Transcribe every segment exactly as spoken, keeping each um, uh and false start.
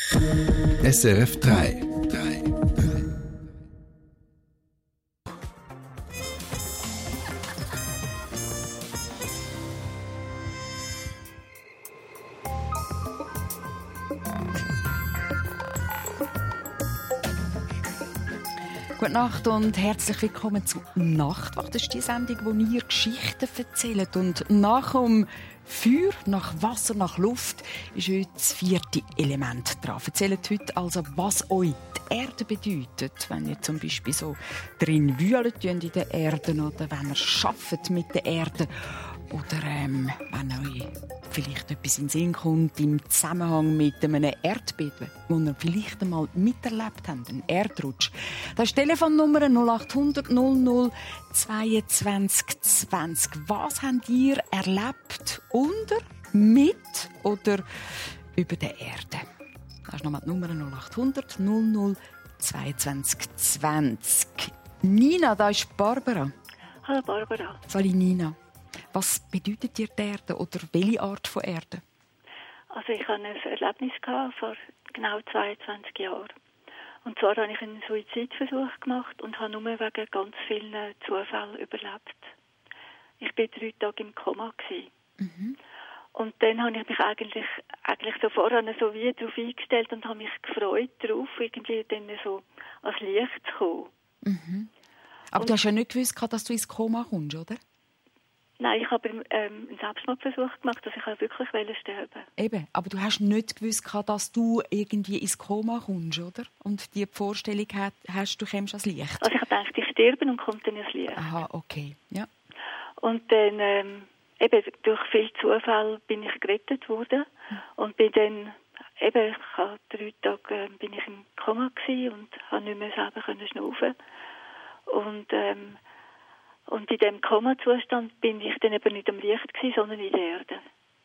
S R F drei. Gute Nacht und herzlich willkommen zu Nachtwacht. Das ist die Sendung, wo ihr Geschichten erzählt. Und nach dem Feuer, nach Wasser, nach Luft ist heute das vierte Element dran. Erzählt heute also, was euch die Erde bedeutet. Wenn ihr zum Beispiel so drin wühlt in der Erde oder wenn ihr arbeitet mit der Erde oder ähm, wenn euch vielleicht etwas in den Sinn kommt im Zusammenhang mit einem Erdbeben, das ihr vielleicht einmal miterlebt habt, einen Erdrutsch. Das ist die Telefonnummer null acht hundert null null zweiundzwanzig zwanzig. Was habt ihr erlebt unter, mit oder über der Erde? Das ist nochmal die Nummer null acht hundert null null zweiundzwanzig zwanzig. Nina, da ist Barbara. Hallo Barbara. Salut Nina. Was bedeutet dir die Erde oder welche Art von Erde? Also ich hatte ein Erlebnis vor genau zweiundzwanzig Jahren. Und zwar habe ich einen Suizidversuch gemacht und habe nur wegen ganz vielen Zufällen überlebt. Ich war drei Tage im Koma. Mhm. Und dann habe ich mich eigentlich, eigentlich so vorher so wie darauf eingestellt und habe mich gefreut darauf, irgendwie dann so ans Licht zu kommen. Mhm. Aber und du hast ja nicht gewusst, dass du ins Koma kommst, oder? Nein, ich habe ähm, einen Selbstmordversuch gemacht, dass ich wirklich sterben. Eben, aber du hast nicht gewusst, dass du irgendwie ins Koma kommst, oder? Und die Vorstellung hast, du kommst ans Licht. Also ich dachte, ich sterbe und komme dann ins Licht. Aha, okay, ja. Und dann, ähm, eben, durch viele Zufälle bin ich gerettet worden. Mhm. Und bin dann, eben, ich habe drei Tage äh, bin ich im Koma gewesen und habe nicht mehr selber können schnaufen. Und, ähm, Und in diesem Koma-Zustand bin ich dann eben nicht am Licht gewesen, sondern in der Erde.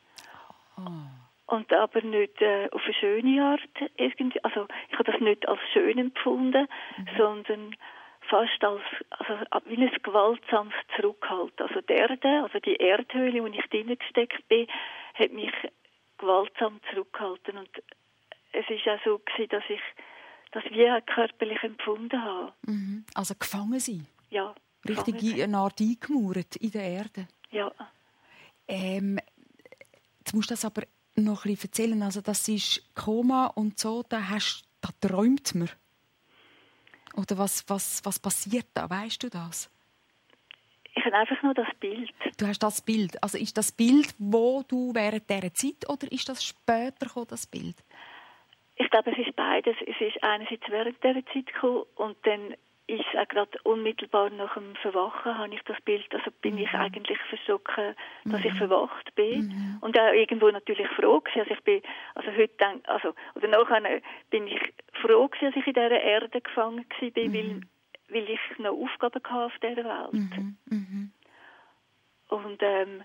Oh. Und aber nicht äh, auf eine schöne Art. Irgendwie. Also ich habe das nicht als schön empfunden, mhm. sondern fast als also, wie ein gewaltsames Zurückhalten. Also die Erde, also die Erdhöhle, wo ich drin gesteckt bin, hat mich gewaltsam zurückgehalten. Und es war auch so gewesen, dass ich das wie auch körperlich empfunden habe. Mhm. Also gefangen sein? Ja. Richtig eine Art eingemauert in der Erde. Ja. Ähm, jetzt musst du das aber noch ein bisschen erzählen. Also das ist Koma und so, da, hast, da träumt man. Oder was, was, was passiert da? Weißt du das? Ich habe einfach nur das Bild. Du hast das Bild. Also ist das Bild, wo du während dieser Zeit, oder ist das später gekommen, das Bild? Ich glaube, es ist beides. Es ist einerseits während dieser Zeit gekommen und dann ist auch gerade unmittelbar nach dem Verwachen habe ich das Bild, also bin mhm. ich eigentlich verschrocken, dass mhm. ich verwacht bin mhm. und auch irgendwo natürlich froh gewesen, also ich bin, also heute denk, also oder nachher bin ich froh gewesen, dass ich in dieser Erde gefangen gewesen bin, mhm. weil, weil ich noch Aufgaben hatte auf dieser Welt. Mhm. Mhm. Und ähm,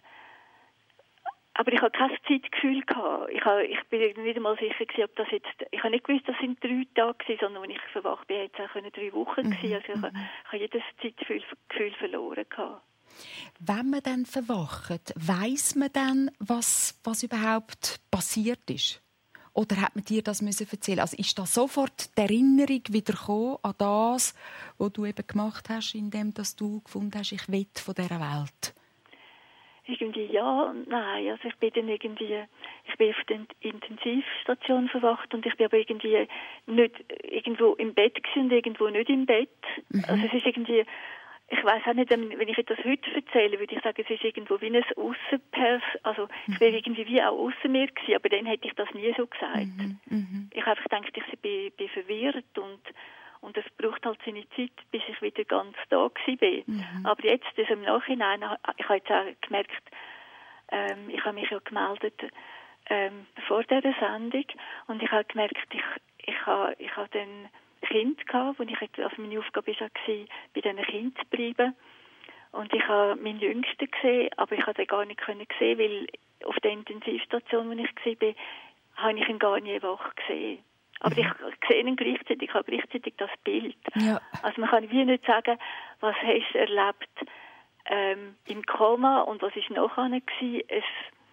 aber ich hatte kein Zeitgefühl gehabt. Ich, habe, ich bin nicht einmal sicher gewesen, ob das jetzt, ich habe nicht gewusst, das sind drei Tage gewesen, sondern wenn ich verwacht bin, hätte es auch drei Wochen gewesen. Mhm. Also ich, mhm. ich habe jedes Zeitgefühl Gefühl verloren gehabt. Wenn man dann verwacht, weiss man dann, was, was überhaupt passiert ist? Oder hat man dir das müssen erzählen? Also ist da sofort die Erinnerung wieder gekommen an das, was du eben gemacht hast, indem dass du gefunden hast, ich will von dieser Welt? Irgendwie ja und nein. Also ich bin dann irgendwie, ich bin auf der Intensivstation verwacht und ich bin aber irgendwie nicht irgendwo im Bett gewesen und irgendwo nicht im Bett. Mhm. Also es ist irgendwie, ich weiss auch nicht, wenn ich das heute erzähle, würde ich sagen, es ist irgendwo wie ein Aussenpers, also ich wäre irgendwie wie auch aussen mir gewesen, aber dann hätte ich das nie so gesagt. Mhm. Mhm. Ich habe einfach gedacht, ich bin, bin verwirrt und Und es braucht halt seine Zeit, bis ich wieder ganz da war. Mhm. Aber jetzt, also im Nachhinein, ich habe jetzt auch gemerkt, ähm, ich habe mich ja gemeldet ähm, vor dieser Sendung und ich habe gemerkt, ich, ich habe, ich habe dann Kind gehabt, wo ich, also meine Aufgabe war, bei diesen Kindern zu bleiben. Und ich habe meinen Jüngsten gesehen, aber ich konnte ihn gar nicht sehen, weil auf der Intensivstation, wo ich war, habe ich ihn gar nicht wach gesehen. Aber ich sehe ihn gleichzeitig, ich habe gleichzeitig das Bild. Ja. Also man kann wie nicht sagen, was hast du erlebt ähm, im Koma und was war nachher gewesen. Es,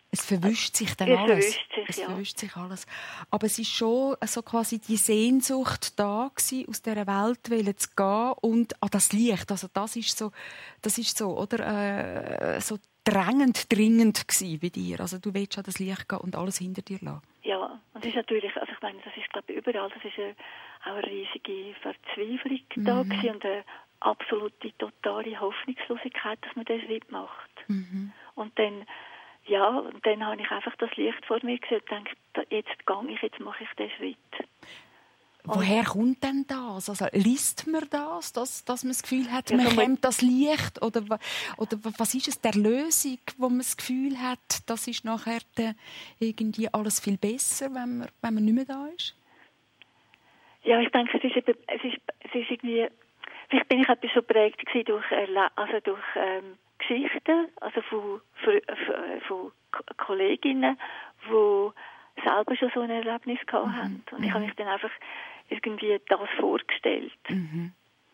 Es verwischt sich dann es alles. Verwischt sich, es ja. verwischt sich alles. Aber es ist schon so quasi die Sehnsucht da gewesen, aus dieser Welt zu gehen und an das Licht. Also das ist so, das ist so, oder äh, so drängend, dringend gewesen bei dir. Also du willst an das Licht gehen und alles hinter dir lassen. Ja, und das ist natürlich, also ich meine, das ist glaube ich überall, das ist eine, auch eine riesige Verzweiflung mhm. da gewesen und eine absolute, totale Hoffnungslosigkeit, dass man diesen Schritt macht. Mhm. Und dann Ja, und dann habe ich einfach das Licht vor mir gesehen und gedacht, jetzt gehe ich, jetzt mache ich den Schritt. Woher kommt denn das? Also liest man das, dass, dass man das Gefühl hat, ja, man so kennt das Licht? Oder, oder was ist es, der Lösung, wo man das Gefühl hat, das ist nachher irgendwie alles viel besser, wenn man, wenn man nicht mehr da ist? Ja, ich denke, es ist, eben, es ist, es ist irgendwie, vielleicht bin ich etwas so prägt durch, also durch ähm, Geschichten, also von, von, von Kolleginnen, die selber schon so ein Erlebnis gehabt haben. Mhm. Und ich habe mich dann einfach irgendwie das vorgestellt. Mhm.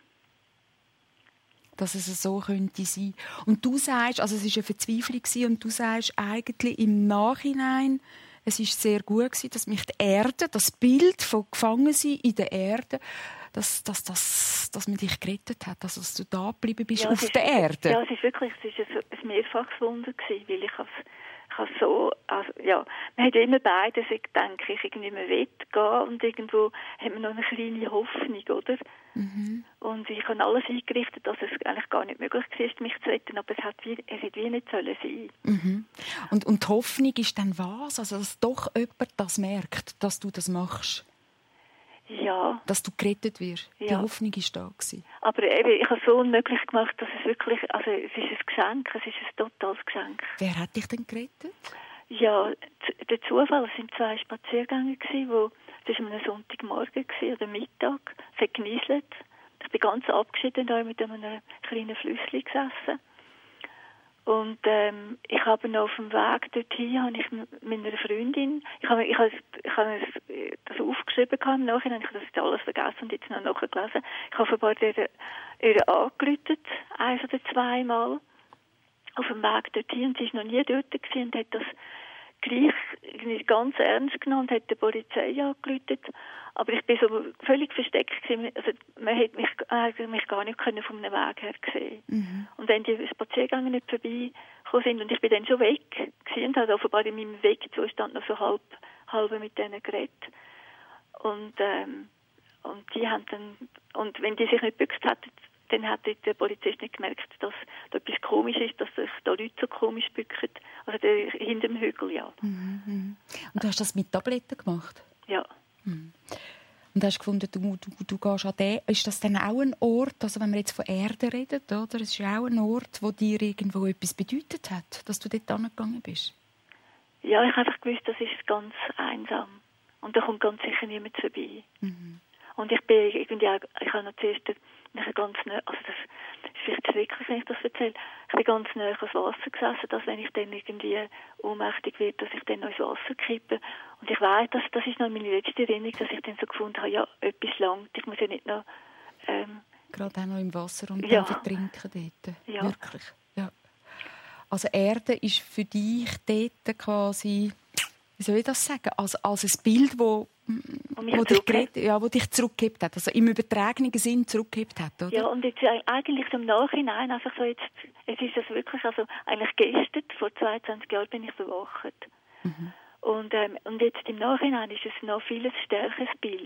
Dass es so könnte sein. Und du sagst, also es war eine Verzweiflung und du sagst eigentlich im Nachhinein, es war sehr gut gewesen, dass mich die Erde, das Bild von Gefangensein in der Erde, dass, dass, dass, dass man dich gerettet hat, also dass du da geblieben bist ja, auf ist, der Erde. Ja, es ist wirklich es ist ein, ein mehrfaches Wunder gewesen, weil ich habe so, also, ja, man hat immer beides, ich denke, ich irgendwie mehr will gehen und irgendwo hat man noch eine kleine Hoffnung, oder? Mhm. Und ich habe alles eingerichtet, dass es eigentlich gar nicht möglich war, mich zu retten, aber es hat wie, es hat wie nicht sollen sein. Mhm. Und, und die Hoffnung ist dann was? Also, dass doch jemand das merkt, dass du das machst? Ja. Dass du gerettet wirst. Ja. Die Hoffnung war da gewesen. Aber eben, ich habe es so unmöglich gemacht, dass es wirklich, also es ist ein Geschenk, es ist ein totales Geschenk. Wer hat dich denn gerettet? Ja, der Zufall, es waren zwei Spaziergänge, wo, das war am Sonntagmorgen oder Mittag, es hat genieselt. Ich bin ganz abgeschieden da mit einem kleinen Flüsschen gesessen. Und ähm, ich habe noch auf dem Weg dorthin, habe ich mit meiner Freundin, ich habe, ich habe, ich habe das aufgeschrieben im Nachhinein, ich habe das alles vergessen und jetzt noch nachgelesen. Ich habe offenbar ihr, ihr angerufen, eins oder zweimal, auf dem Weg dorthin, und sie war noch nie dort gewesen und hat das gleich ganz ernst genommen und hat die Polizei angerufen. Aber ich bin so völlig versteckt gewesen. Also man hätte mich, äh, mich gar nicht können vom Weg her sehen. Mhm. Und wenn die Spaziergänge nicht vorbeigekommen sind und ich bin dann schon weg gewesen und habe offenbar in meinem Wegzustand noch so halb, halb mit denen geredet. Und, ähm, und die haben dann, und wenn die sich nicht gebückt hätten, dann hat der Polizist nicht gemerkt, dass da etwas komisch ist, dass sich da Leute so komisch bücken. Also der, hinter dem Hügel, ja. Mhm. Und du hast das mit Tabletten gemacht? Ja. Mhm. Und du hast gefunden, du, du, du gehst an den. Ist das dann auch ein Ort, also wenn wir jetzt von Erde reden, oder? Es ist auch ein Ort, wo dir irgendwo etwas bedeutet hat, dass du dort angegangen bist? Ja, ich habe einfach gewusst, das ist ganz einsam. Und da kommt ganz sicher niemand vorbei. Mhm. Und ich bin irgendwie auch, ich habe noch zuerst ganz nah, also das ist vielleicht schrecklich, wenn ich das erzähle, ich bin ganz nah ans Wasser gesessen, dass wenn ich dann irgendwie ohnmächtig werde, dass ich dann noch ins Wasser kippe. Und ich weiss, dass, das ist noch meine letzte Erinnerung, dass ich dann so gefunden habe, ja, etwas langt, ich muss ja nicht noch... Ähm, Gerade auch noch im Wasser und ja. dann vertrinken dort. Ja. Wirklich, ja. Also Erde ist für dich dort quasi, wie soll ich das sagen, als, als ein Bild, wo Wo dich, geredet, ja, wo dich zurückgehebt hat, also im übertragenen Sinn zurückgehebt hat, oder? Ja, und jetzt eigentlich so im Nachhinein einfach so jetzt, es ist das wirklich, also eigentlich gestern, vor zweiundzwanzig Jahren bin ich verwacht. Mhm. Und, ähm, und jetzt im Nachhinein ist es noch viel stärkeres Bild,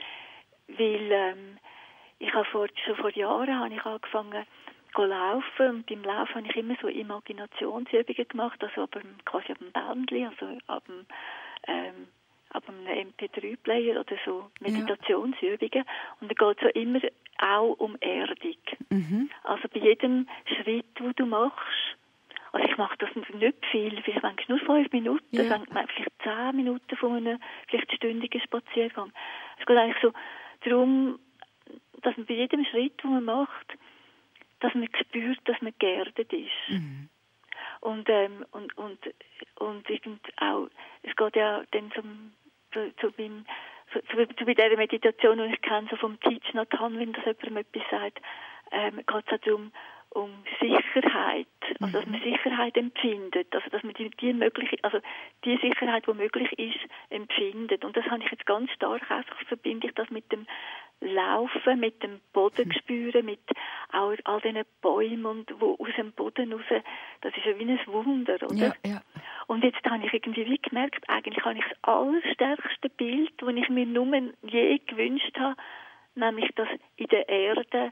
weil ähm, ich habe vor, schon vor Jahren habe ich angefangen zu laufen und beim Laufen habe ich immer so Imaginationsübungen gemacht, also ab dem, quasi ab dem Bändchen, also ab dem ähm, ab einem M P drei Player oder so Meditationsübungen. Ja. Und da geht es so immer auch um Erdung. Mhm. Also bei jedem Schritt, den du machst, also ich mache das nicht viel, vielleicht nur fünf Minuten, ja. Dann vielleicht zehn Minuten von einem vielleicht stündigen Spaziergang. Es geht eigentlich so darum, dass man bei jedem Schritt, den man macht, dass man spürt, dass man geerdet ist. Mhm. Und, ähm, und, und, und irgend auch, es geht ja dann zum, zu, zu, beim, zu, zu, zu bei dieser Meditation, die ich kenne, so vom Teach Not Han, wenn das jemandem etwas sagt, ähm, geht es auch darum, um Sicherheit, also dass man Sicherheit empfindet, also dass man die, die mögliche, also die Sicherheit, die möglich ist, empfindet. Und das habe ich jetzt ganz stark einfach, verbinde ich das mit dem Laufen, mit dem Boden spüren, mit auch all diesen Bäumen, und wo aus dem Boden raus, das ist ja wie ein Wunder, oder? Ja, ja. Und jetzt habe ich irgendwie wie gemerkt, eigentlich habe ich das allerstärkste Bild, das ich mir nur je gewünscht habe, nämlich das in der Erde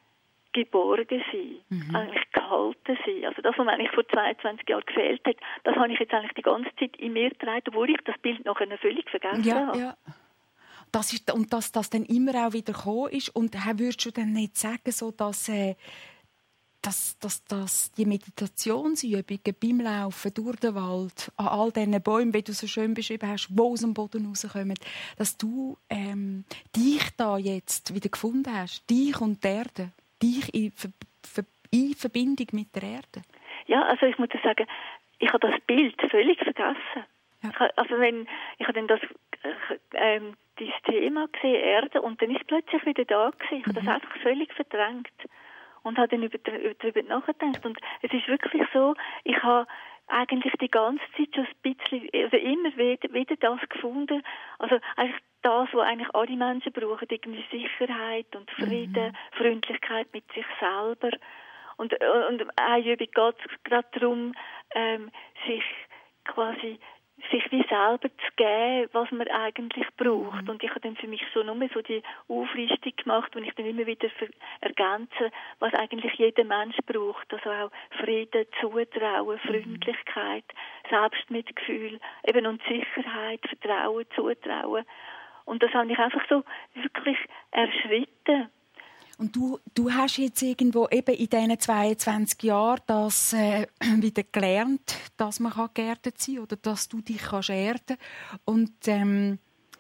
geborgen sein, mhm. eigentlich gehalten sein. Also das, was mir eigentlich vor zweiundzwanzig Jahren gefehlt hat, das habe ich jetzt eigentlich die ganze Zeit in mir getragen, obwohl ich das Bild nachher völlig vergessen ja, habe. Ja. Das ist, und dass das dann immer auch wieder gekommen ist. Und würdest du dann nicht sagen, so, dass, äh, dass, dass, dass die Meditationsübungen beim Laufen durch den Wald, an all diesen Bäumen, wie du so schön beschrieben hast, die aus dem Boden rauskommen, dass du ähm, dich da jetzt wieder gefunden hast, dich und die Erde, dich in, Ver- in Verbindung mit der Erde? Ja, also ich muss sagen, ich habe das Bild völlig vergessen. Ja. Ich, also wenn, ich habe dann das, ähm, dieses Thema gesehen, Erde, und dann ist es plötzlich wieder da gewesen. Ich habe mhm. das einfach völlig verdrängt und habe dann über, darüber nachgedacht. Und es ist wirklich so, ich habe eigentlich die ganze Zeit schon ein bisschen, also immer wieder, wieder das gefunden, also eigentlich das, was eigentlich alle Menschen brauchen, irgendwie Sicherheit und Frieden, mhm. Freundlichkeit mit sich selber. Und, und eine Übung geht es gerade darum, ähm, sich quasi sich wie selber zu geben, was man eigentlich braucht. Und ich habe dann für mich so nur so die Auflistung gemacht, wo ich dann immer wieder ergänze, was eigentlich jeder Mensch braucht. Also auch Frieden, Zutrauen, Freundlichkeit, Selbstmitgefühl, eben und Sicherheit, Vertrauen, Zutrauen. Und das habe ich einfach so wirklich erschritten. Und du, du hast jetzt irgendwo eben in diesen zweiundzwanzig Jahren das äh, wieder gelernt, dass man geerdet sein kann oder dass du dich kannst erden. Und ähm,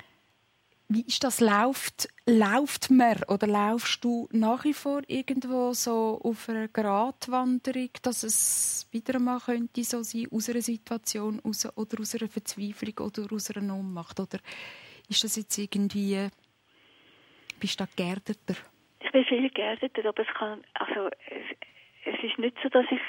wie ist das? Läuft, läuft man oder laufst du nach wie vor irgendwo so auf einer Gratwanderung, dass es wieder einmal könnte so sein, aus einer Situation raus, oder aus einer Verzweiflung oder aus einer Ohnmacht? Oder ist das jetzt irgendwie, bist du da geerdeter? Ich bin viel geerdeter, aber es kann, also es, es ist nicht so, dass ich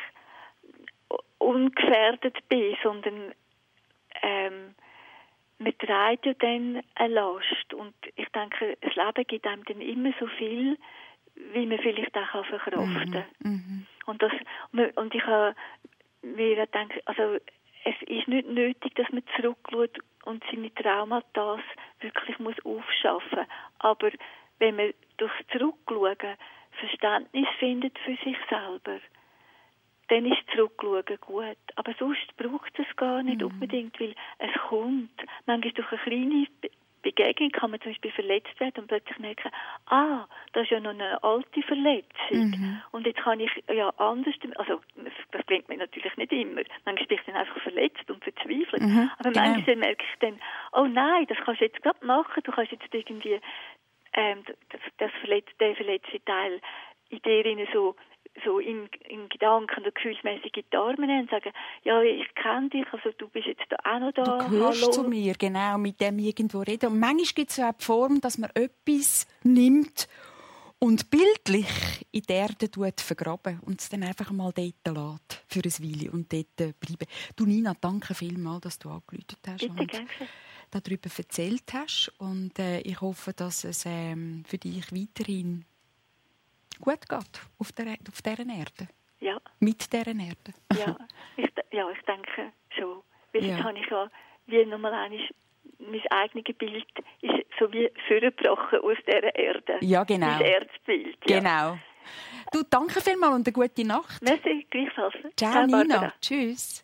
ungefährdet bin, sondern ähm, man trägt ja dann eine Last. Und ich denke, das Leben gibt einem dann immer so viel, wie man vielleicht auch verkraften kann. Mhm. Und, das, und ich habe mir gedacht, also es ist nicht nötig, dass man zurückschaut und seine Traumata wirklich muss aufschaffen muss. Aber wenn man durch Zurückschauen Verständnis findet für sich selber, dann ist Zurückschauen gut. Aber sonst braucht es gar nicht mhm. unbedingt, weil es kommt. Manchmal durch eine kleine Begegnung kann man zum Beispiel verletzt werden und plötzlich merken, ah, das ist ja noch eine alte Verletzung. Mhm. Und jetzt kann ich ja anders, also das klingt mir natürlich nicht immer. Manchmal bin ich dann einfach verletzt und verzweifelt. Mhm. Aber genau. manchmal merke ich dann, oh nein, das kannst du jetzt gerade machen. Du kannst jetzt irgendwie ähm, das, das verletzte, der verletzte Teil in dir so so in, in Gedanken oder gefühlsmäßig in die Arme nehmen und sagen, ja, ich kenne dich, also du bist jetzt da auch noch da. Du gehörst Hallo. Zu mir, genau, mit dem irgendwo reden. Und manchmal gibt es auch die Form, dass man etwas nimmt und bildlich in der Erde vergraben und es dann einfach mal dort lässt, für ein Weile und dort bleiben. Du, Nina, danke vielmals, dass du angerufen hast. Bitte, und danke. darüber erzählt hast. Und äh, ich hoffe, dass es ähm, für dich weiterhin gut geht auf, der, auf dieser Erde. Ja. Mit dieser Erde. Ja, ich, ja, ich denke schon. Weil ja. jetzt habe ich ja wie nochmal einmal mein eigenes Bild ist so wie vorgebrochen aus dieser Erde. Ja, genau. Mein Erzbild. Ja. Genau. Du, danke vielmals und eine gute Nacht. Merci, gleichfalls. Ciao, Ciao Nina. Barbara. Tschüss.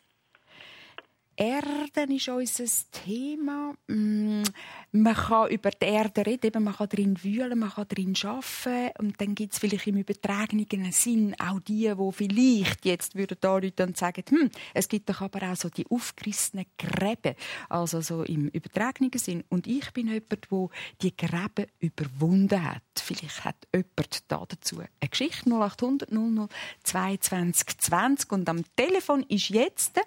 Erden ist unser Thema. Man kann über die Erde reden, man kann darin wühlen, man kann darin arbeiten. Und dann gibt es vielleicht im übertragenen Sinn auch die, die vielleicht jetzt würden da Leute und sagen, hm, es gibt doch aber auch so die aufgerissenen Gräben. Also so im übertragenen Sinn. Und ich bin jemand, der die Gräben überwunden hat. Vielleicht hat jemand da dazu eine Geschichte. null acht hundert null null zweiundzwanzig zwanzig. Und am Telefon ist jetzt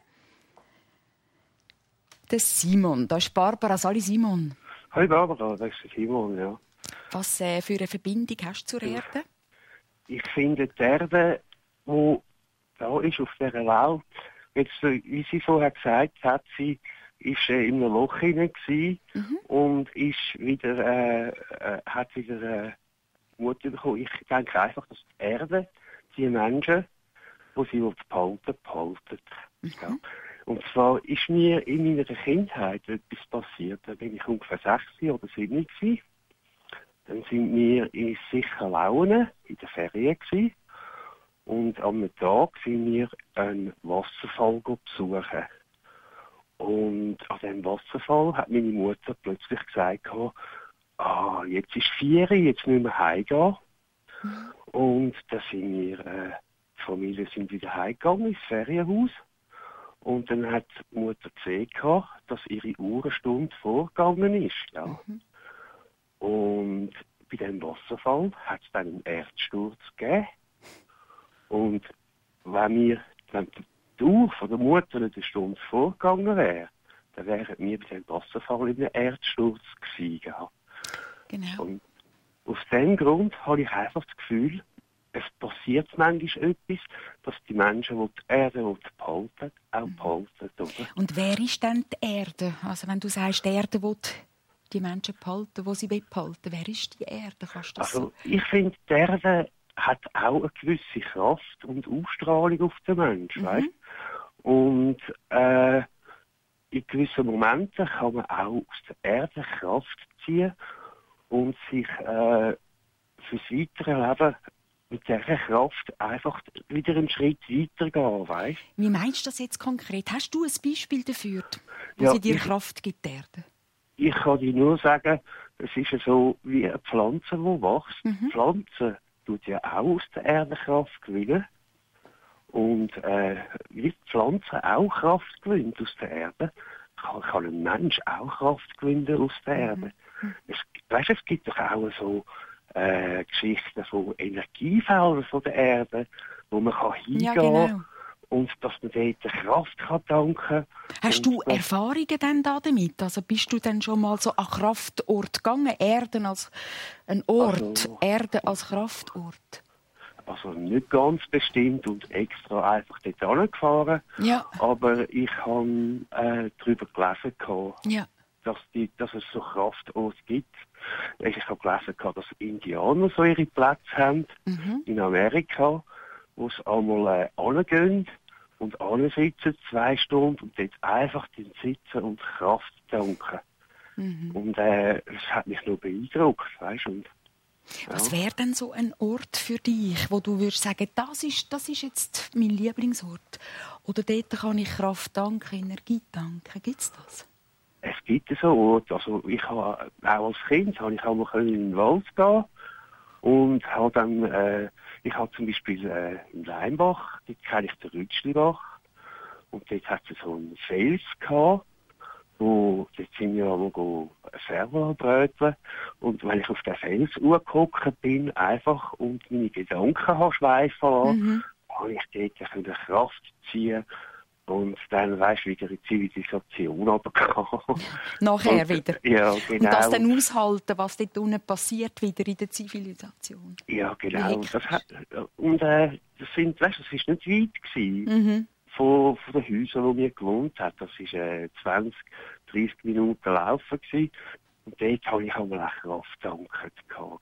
der Simon. Da ist Barbara. Sali Simon. Hi Barbara, das ist der Simon, ja. Was äh, für eine Verbindung hast du zur Erde? Ich finde, die Erde die da ist auf dieser Welt. Jetzt, wie sie vorher gesagt hat, sie ist äh, in einem Loch hinein gewesen mhm. und ist wieder, äh, äh, hat wieder äh, Mut bekommen. Ich denke einfach, dass die Erde, die Menschen, die sie behalten, behalten. Mhm. Ja. Und zwar ist mir in meiner Kindheit etwas passiert. Da bin ich ungefähr sechs oder sieben gewesen. Dann sind wir in sicher Laune in der Ferien gewesen. Und am Tag sind wir einen Wasserfall besuchen. Und an diesem Wasserfall hat meine Mutter plötzlich gesagt, ah, jetzt ist vier, jetzt müssen wir heimgehen. Mhm. Und da sind wir, äh, die Familie sind wieder heimgegangen ins Ferienhaus. Und dann hat die Mutter gesehen, dass ihre Uhr eine Stunde vorgegangen ist. Ja. Mhm. Und bei diesem Wasserfall hat es dann einen Erdsturz gegeben. Und wenn wir, wenn die Uhr von der Mutter nicht eine Stunde vorgegangen wäre, dann wären wir bei diesem Wasserfall in einem Erdsturz gewesen. Ja. Genau. Und aus diesem Grund habe ich einfach das Gefühl, es passiert manchmal etwas, dass die Menschen, die die Erde behalten, auch behalten. Oder? Und wer ist denn die Erde? Also wenn du sagst, die Erde will die Menschen behalten, die sie behalten, wer ist die Erde? Kannst du das also so? Ich finde, die Erde hat auch eine gewisse Kraft und Ausstrahlung auf den Menschen. Mhm. Weißt? Und äh, in gewissen Momenten kann man auch aus der Erde Kraft ziehen und sich äh, fürs weitere Leben mit dieser Kraft einfach wieder einen Schritt weitergehen, weißt? Wie meinst du das jetzt konkret? Hast du ein Beispiel dafür, wo ja, sie dir ich, Kraft gibt, die Erde? Ich kann dir nur sagen, es ist so wie eine Pflanze, die wächst. Mhm. Die Pflanze tut ja auch aus der Erde Kraft gewinnen. Und äh, wie die Pflanze auch Kraft gewinnt aus der Erde, kann, kann ein Mensch auch Kraft gewinnen aus der Erde. Mhm. Es, weißt, es gibt doch auch so Äh, Geschichten von Energiefeldern von der Erde, wo man kann hingehen ja, genau. und dass man dort Kraft kann tanken. Hast du Erfahrungen denn da damit? Also bist du denn schon mal so an Kraftort gegangen? Erden als ein Ort, also, Erde als Kraftort? Also nicht ganz bestimmt und extra einfach dort angefahren. Ja. Aber ich habe äh, darüber gelesen, ja. dass, die, dass es so Kraftorte gibt. Ich habe gelesen, dass Indianer so ihre Plätze haben mhm. in Amerika, wo sie einmal äh, hingehen und ansitzen, zwei Stunden und dort einfach sitzen und Kraft tanken. Mhm. Und äh, das hat mich nur beeindruckt, weißt du. Ja. Was wäre denn so ein Ort für dich, wo du würdest sagen, das ist, das ist jetzt mein Lieblingsort? Oder dort kann ich Kraft tanken, Energie tanken? Gibt es das? Es gibt so Orte. Also ich habe auch als Kind habe ich auch mal in den Wald gehen und habe dann, äh, ich habe zum Beispiel äh, im Leimbach, dort kenne ich den Rütschlibach und dort hat es so einen Fels gehabt, wo dort sind wir einmal Server bröteln und wenn ich auf den Fels hochgehockt bin, einfach und meine Gedanken habe schweifen lassen, mhm. habe ich dort eine Kraft ziehen. Und dann, weisst du, wieder in die Zivilisation runtergekommen. Nachher und, wieder? Ja, genau. Und das dann aushalten, was dort unten passiert, wieder in der Zivilisation? Ja, genau. Das hat, und äh, das sind, weißt, das ist nicht weit gewesen, mhm. von, von den Häusern, wo wir gewohnt haben. Das war äh, zwanzig, dreissig Minuten laufen gewesen. Und dort habe ich einmal eine Kraft getankt.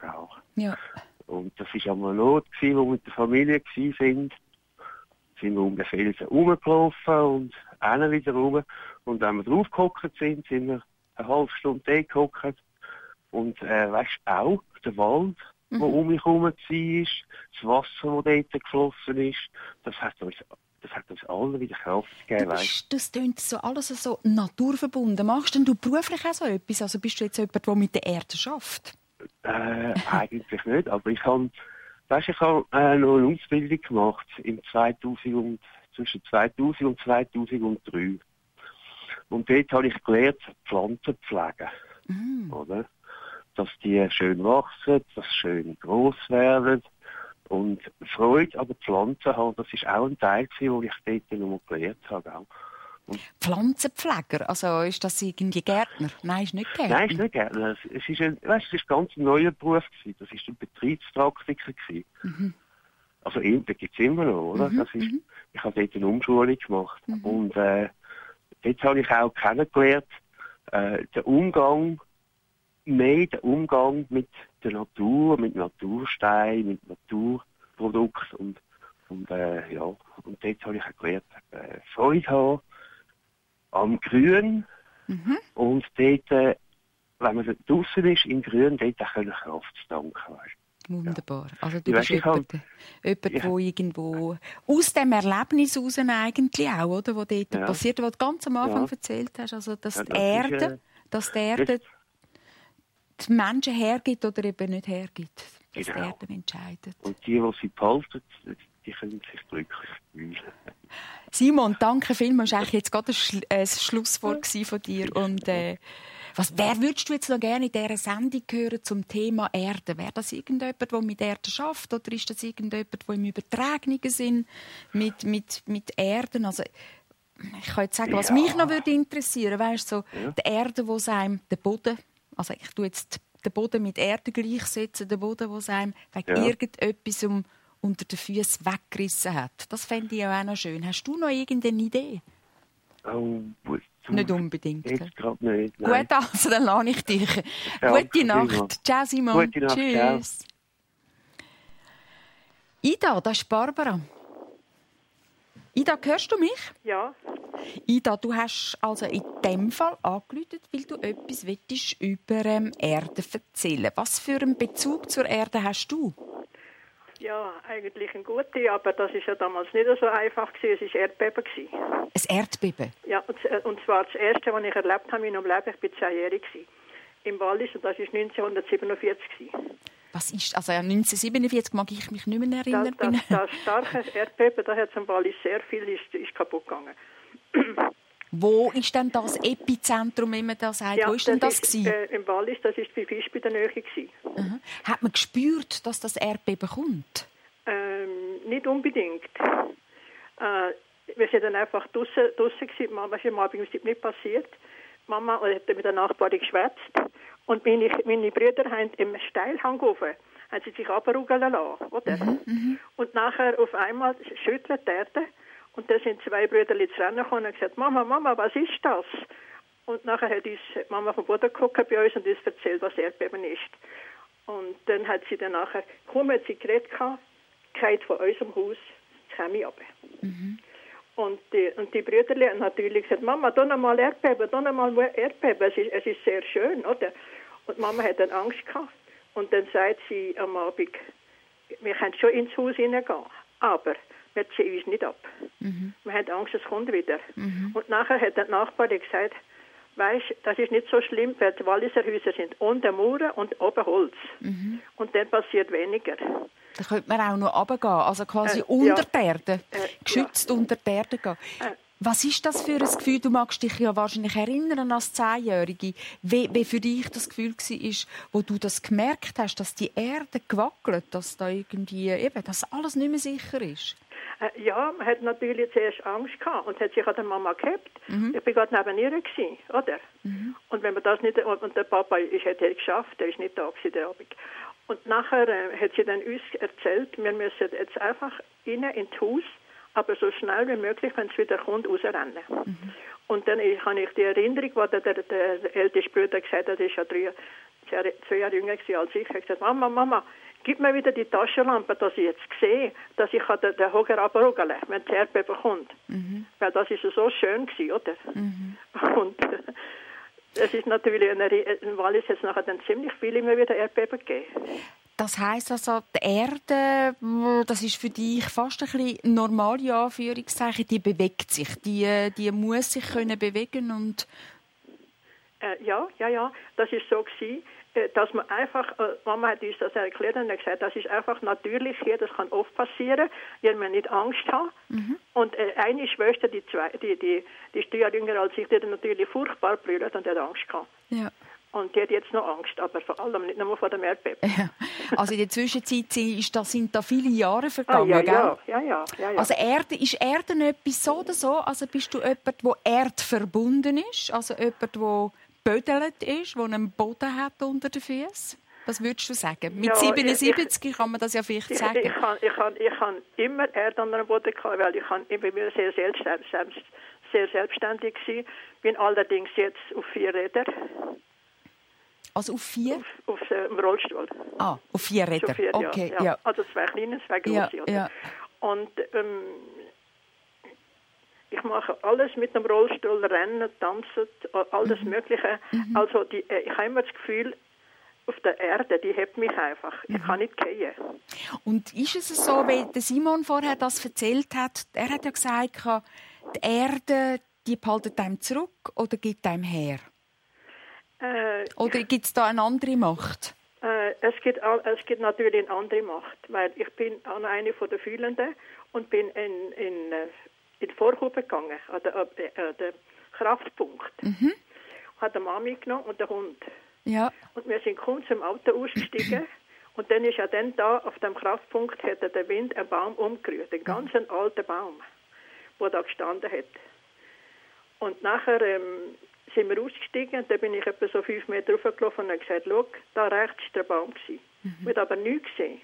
Ja. Und das war einmal ein Ort, wo wir mit der Familie waren. Sind wir um den Felsen rumgelaufen und einer wieder rum. Und wenn wir draufgehockt sind, sind wir eine halbe Stunde da gehockt. Und äh, weißt du auch, der Wald, der mhm. um mich herum war, das Wasser, das dort geflossen ist, das hat uns, das hat uns allen wieder Kraft gegeben. Bist, das klingt so alles so naturverbunden. Machst denn du beruflich auch so etwas? Also bist du jetzt jemand, der mit der Erde arbeitet? Äh, eigentlich nicht, aber ich habe Weißt, ich habe äh, noch eine Ausbildung gemacht im zweitausend und, zwischen zweitausend und zweitausenddrei. Und dort habe ich gelernt, Pflanzen pflegen. Mm. Oder? Dass die schön wachsen, dass sie schön gross werden. Und Freude an den Pflanzen haben, das war auch ein Teil, den ich dort noch gelernt habe. Auch. Pflanzenpfleger? Also ist das irgendwie Gärtner? Nein, ist nicht Gärtner. Nein, ist nicht Gärtner. Es ist ein, weißt, es ist ein ganz neuer Beruf gewesen. Das war ein Betriebspraktiker gewesen. Mhm. Also Ernte gibt es immer noch, oder? Mhm, Das ist, mhm. ich habe dort eine Umschulung gemacht. Mhm. Und äh, dort habe ich auch kennengelernt, äh, den Umgang, mehr den Umgang mit der Natur, mit Natursteinen, mit Naturprodukten und, und äh, ja, und dort habe ich auch gelernt, äh, Freude haben am Grün Mhm. und dort, äh, wenn man draußen ist im Grün, dort auch können Kraft zu danken. Wunderbar. Also du Ich bist weiss, ich jemand, hab- jemand Ja. wo irgendwo aus dem Erlebnis heraus eigentlich auch, oder, wo dort Ja. passiert, was du ganz am Anfang Ja. erzählt hast, also dass Ja, die das ist, Erde, äh, dass die Erde die Menschen hergibt oder eben nicht hergibt. Dass Genau. die Erde entscheidet. Und die, die sie behalten, die können sich glücklich fühlen. Simon, danke vielmals. Das war eigentlich jetzt gerade ein, Schl ein Schlusswort von dir. Und, äh, was, wer würdest du jetzt noch gerne in dieser Sendung hören zum Thema Erde? Wäre das irgendjemand, der mit Erde schafft, oder ist das irgendjemand, der im übertragenen Sinn mit, mit, mit Erden? Also, ich kann jetzt sagen, was Ja. mich noch würde interessieren, weißt, so Ja. die Erde, wo es einem, der Boden, also ich tue jetzt den Boden mit Erde gleichsetzen, den Boden, wo es einem wegen Ja. irgendetwas um, unter den Füßen weggerissen hat. Das fände ich auch noch schön. Hast du noch irgendeine Idee? Oh, gut. Nicht unbedingt. Jetzt gerade nicht. Nein. Gut, also dann lasse ich dich. Ja, Gute vielmals. Nacht. Ciao, Simon. Gute Nacht, Tschüss. Ida, das ist Barbara. Ida, hörst du mich? Ja, Ida, du hast also in dem Fall angerufen, weil du etwas willst über ähm, Erde erzählen. Was für einen Bezug zur Erde hast du? ja, eigentlich ein guter, aber das ist ja damals nicht so einfach gewesen. Es war Erdbeben gewesen. Ein Erdbeben. Ja, und, und zwar das erste, was ich erlebt habe in meinem Leben. Ich bin zehnjährig gewesen. Im Wallis, und das war neunzehnhundertsiebenundvierzig gewesen. Was ist, also an neunzehnhundertsiebenundvierzig mag ich mich nicht mehr erinnern. Das, das, das starke Erdbeben, da hat es im Wallis sehr viel ist, ist kaputt gegangen. Wo ist denn das Epizentrum, wie man das sagt? Ja, Wo ist denn das, ist, gewesen? äh, im Wallis, das ist bei Fisch bei der Nähe gewesen. Aha. Hat man gespürt, dass das Erdbeben kommt? Ähm, nicht unbedingt. Äh, wir sind dann einfach draussen, draussen gewesen. Mama ist am Abend nicht passiert. Mama hat mit der Nachbarin geschwätzt. Und meine, meine Brüder haben im Steilhang rauf, haben sie sich runterrugeln lassen. Oder? Mhm, und nachher auf einmal schüttelt die Erde. Und da sind zwei Brüder zu rennen gekommen und gesagt, Mama, Mama, was ist das? Und nachher hat uns die Mama vom Boden geguckt bei uns und uns erzählt, was Erdbeben ist. Und dann hat sie dann nachher, kaum hat sie geredet, geht von unserem Haus das Chemie runter. Mhm. Und die, und die Brüder haben natürlich gesagt, Mama, da noch mal Erdbeben, da noch mal Erdbeben, es ist, es ist sehr schön, oder? Und Mama hat dann Angst gehabt. Und dann sagt sie am Abend, wir können schon ins Haus hineingehen, aber wir ziehen uns nicht ab. Mhm. Wir haben Angst, es kommt wieder. Mhm. Und nachher hat der Nachbarin gesagt, weisst, das ist nicht so schlimm, weil die Walliser Häuser sind unten Mauern und oben Holz. Mhm. Und dann passiert weniger. Da könnte man auch noch runtergehen, also quasi Äh, unter ja. die Erde, Äh, geschützt ja. unter die Erde gehen. Äh. Was ist das für ein Gefühl? Du magst dich ja wahrscheinlich erinnern als Zehnjährige, wie, wie für dich das Gefühl war, wo du das gemerkt hast, dass die Erde gewackelt, dass da irgendwie eben, dass alles nicht mehr sicher ist. Äh, ja, man hat natürlich zuerst Angst gehabt und hat sich an der Mama gehabt. Mhm. Ich war gerade neben ihr gewesen, oder? Mhm. Und wenn man das nicht, und der Papa ist, hat er geschafft, der ist nicht da gewesen, der Abend. Und nachher äh, hat sie dann uns erzählt, wir müssen jetzt einfach rein ins Haus, aber so schnell wie möglich, wenn es wieder kommt, rausrennen. Mhm. Und dann habe ich die Erinnerung, wo der, der, der älteste Bruder gesagt hat, der ist ja drei, zwei Jahre jünger als ich, hat gesagt, Mama, Mama, gib mir wieder die Taschenlampe, dass ich jetzt sehe, dass ich den, den Hocker runterrugeln kann, wenn das Erdbeben kommt. Mhm. Weil das ist so schön gewesen, oder? Mhm. Und äh, es ist natürlich, in, in Wallis jetzt nachher dann ziemlich viel immer wieder Erdbeben gegeben. Das heisst also, die Erde, das ist für dich fast ein bisschen normale Anführungszeichen, die bewegt sich, die, die muss sich können bewegen und äh, ja, ja, ja, das ist so gewesen, dass man einfach, äh, Mama hat uns das erklärt und hat gesagt, das ist einfach natürlich hier, das kann oft passieren, weil man nicht Angst hat. Mhm. Und äh, eine Schwester, die zwei, die, die, die ist drei Jahre jünger als ich, die hat natürlich furchtbar brüllt und hat Angst gehabt. Ja. Und die hat jetzt noch Angst, aber vor allem nicht nur vor dem Erdbeben. Ja. Also in der Zwischenzeit ist da, sind da viele Jahre vergangen, ah, ja, gell? Ja, ja, ja, ja, ja. Also Erde, ist Erde etwas so oder so? Also bist du jemand, der erdverbunden ist? Also jemand, der bödelt ist, der einen Boden hat unter den Füßen? Was würdest du sagen? Mit Ja, siebenundsiebzig ich, kann man das ja vielleicht ich, sagen. Ich, ich, kann, ich, kann, ich kann immer Erde an der Boden gehabt, weil ich, kann, ich bin sehr, selbst, selbst, sehr selbstständig gewesen. Bin allerdings jetzt auf vier Rädern. Also auf vier? Auf, auf dem Rollstuhl. Ah, auf vier Räder. Vier, okay, ja, ja. ja. Also zwei kleine, zwei große. Ja, ja. Und ähm, ich mache alles mit dem Rollstuhl, rennen, tanzen, alles mhm. Mögliche. Mhm. Also die, ich habe immer das Gefühl, auf der Erde, die hebt mich einfach. Ich mhm. kann nicht gehen. Und ist es so, wie der Simon vorher das erzählt hat, er hat ja gesagt, die Erde, die behaltet einem zurück oder gibt einem her? Äh, oder gibt es da eine andere Macht? Äh, es, gibt, es gibt natürlich eine andere Macht, weil ich bin eine von den Fühlenden und bin in, in, in die Vorhube gegangen, an den, an den Kraftpunkt. Mhm. Hat die Mama mitgenommen und der Hund. Ja. Und wir sind kaum zum Auto ausgestiegen. Und dann ist ja dann da, auf dem Kraftpunkt, hat der Wind einen Baum umgerührt, einen ganz mhm. alten Baum, der da gestanden hat. Und nachher ähm, sind wir ausgestiegen und da bin ich etwa so fünf Meter raufgelaufen und habe gesagt, schau, da rechts war der Baum. Mhm. Ich habe aber nichts gesehen.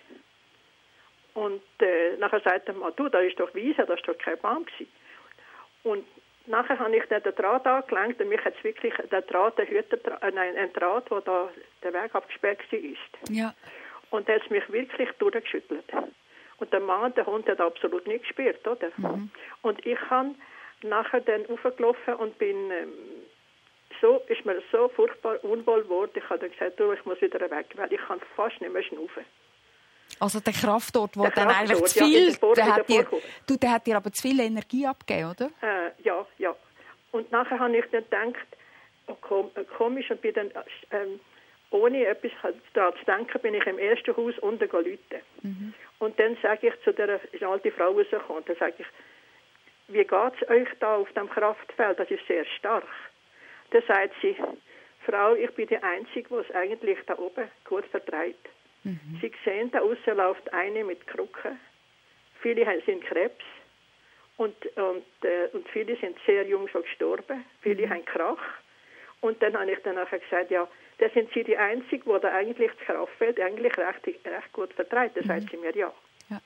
Und äh, nachher sagt der Mann, du, da ist doch Wiese, da ist doch kein Baum gewesen. Und nachher habe ich dann den Draht angelenkt und mich hat es wirklich, der Draht, der Hüterdraht, äh, nein, ein Draht, wo da der Weg abgesperrt war. Ja. Und der hat mich wirklich durchgeschüttelt. Und der Mann, der Hund, hat absolut nicht gespürt, oder? Mhm. Und ich habe nachher dann raufgelaufen und bin, ähm, so, ist mir so furchtbar unwohl geworden. Ich habe dann gesagt, du, ich muss wieder weg, weil ich kann fast nicht mehr schnaufen. Also der Kraftort, wo dann eigentlich zu viel, ja, der, hat dir, du, der hat dir aber zu viel Energie abgegeben, oder? Äh, ja, ja. Und nachher habe ich dann gedacht, oh, komisch, und bin dann, ähm, ohne etwas daran zu denken, bin ich im ersten Haus unten läuten. Mhm. Und dann sage ich zu der alten Frau rausgekommen, dann sage ich, wie geht es euch da auf dem Kraftfeld? Das ist sehr stark. Dann sagt sie, Frau, ich bin die Einzige, die es eigentlich da oben gut vertreibt. Mhm. Sie sehen, da außen läuft eine mit Krücken. Viele sind Krebs und, und, äh, und viele sind sehr jung schon gestorben. Viele mhm. haben Krach. Und dann habe ich dann nachher gesagt, ja, da sind Sie die Einzige, die da eigentlich das Kraftfeld eigentlich recht, recht gut vertreibt. Dann mhm. sagt sie mir ja. ja.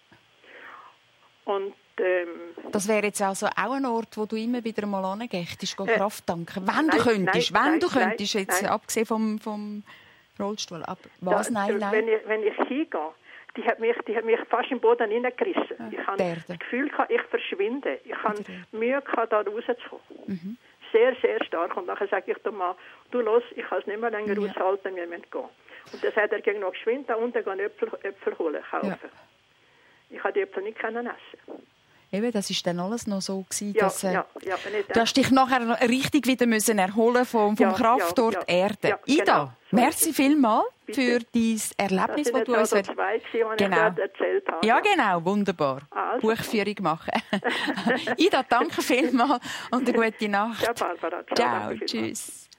Und ähm, das wäre jetzt also auch ein Ort, wo du immer wieder mal hingehst, äh, Kraft tanken. Wenn nein, du könntest, nein, wenn nein, du könntest, nein, jetzt nein. abgesehen vom, vom Rollstuhl. Ab, was? Da, nein, nein. Wenn ich, wenn ich hingehe, die hat mich, die hat mich fast im Boden hineingerissen. Ja, ich habe das Gefühl gehabt, ich verschwinde. Ich habe Mühe gehabt, da rauszukommen. Mhm. Sehr, sehr stark. Und nachher sage ich dem Mann, du los, ich kann es nicht mehr länger ja. aushalten, wir müssen gehen. Und dann sagt er, gegen noch geschwind da unten gehen Äpfel, Äpfel holen, kaufen. Ja. Ich habe die Äpfel nicht essen. Eben, das war dann alles noch so gewesen, ja, dass äh, ja, ja, du hast dich nachher richtig wieder müssen erholen vom, vom ja, Kraftort ja, ja, Erde. ja, Ida, genau. merci vielmals für dein Erlebnis, das du uns also zwei gewesen, genau. ich erzählt habe. Ja, genau, wunderbar. Also. Buchführung machen. Ida, danke vielmals und eine gute Nacht. Ja, Barbara. Ciao, ciao tschüss.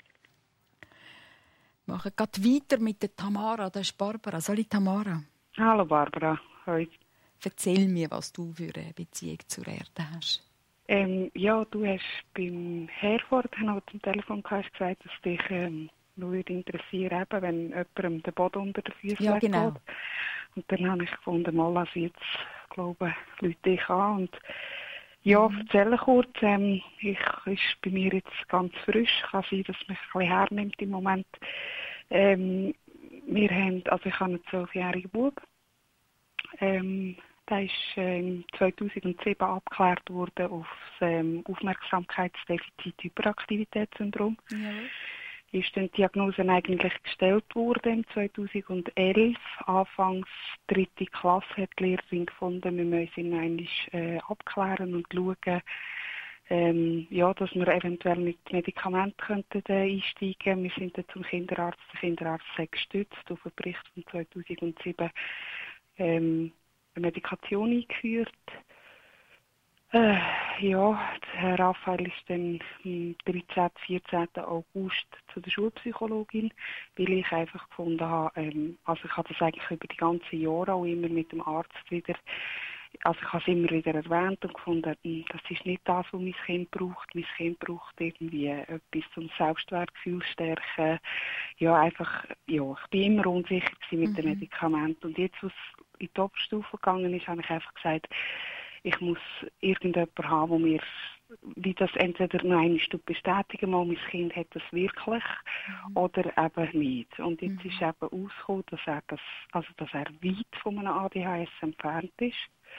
Wir machen gerade weiter mit der Tamara. Das ist Barbara. Salut, Tamara. Hallo, Barbara. Hoi. Erzähl mir, was du für eine Beziehung zur Erde hast. Ähm, ja, du hast beim Herford noch zum Telefon gesagt, dass dich ähm, nur interessieren würde, wenn jemandem der Boden unter den Füßen ja, genau. geht. Und dann habe ich gefunden, mal, also jetzt, glaube ich, Leute dich an. Und ja, mhm. erzähle kurz, ähm, ich ist bei mir jetzt ganz frisch, kann sein, dass mich ein bisschen hernimmt im Moment. Ähm, wir haben, also ich habe einen zwölfjährigen Bub. Ähm, der ist ähm, zweitausendsieben abgeklärt worden auf das ähm, Aufmerksamkeitsdefizit-Hyperaktivitätssyndrom. Ja. Ist dann die Diagnose eigentlich gestellt worden im zweitausendelf. Anfangs dritte Klasse hat die Lehrerin gefunden, wir müssen ihn eigentlich äh, abklären und schauen, ähm, ja, dass wir eventuell mit Medikamenten könnten, äh, einsteigen. Wir sind dann zum Kinderarzt. Der Kinderarzt hat gestützt auf einen Bericht von zweitausendsieben ähm, eine Medikation eingeführt. Äh, ja, der Herr Raphael ist dann am dreizehnten, vierzehnten August zu der Schulpsychologin, weil ich einfach gefunden habe, ähm, also ich habe das eigentlich über die ganzen Jahre auch immer mit dem Arzt wieder also ich habe es immer wieder erwähnt und gefunden, das ist nicht das, was mein Kind braucht. Mein Kind braucht irgendwie etwas zum Selbstwertgefühl stärken. Ja, einfach, ja, ich bin immer unsicher mit mhm. den Medikamenten. Und jetzt, was in die Oberstufe gegangen ist, habe ich einfach gesagt, ich muss irgendjemanden haben, der mir wie das entweder noch einmal bestätigen muss, mein Kind hat das wirklich mhm. oder eben nicht. Und jetzt mhm. ist eben ausgekommen, dass er, das, also dass er weit von einem A D H S entfernt ist.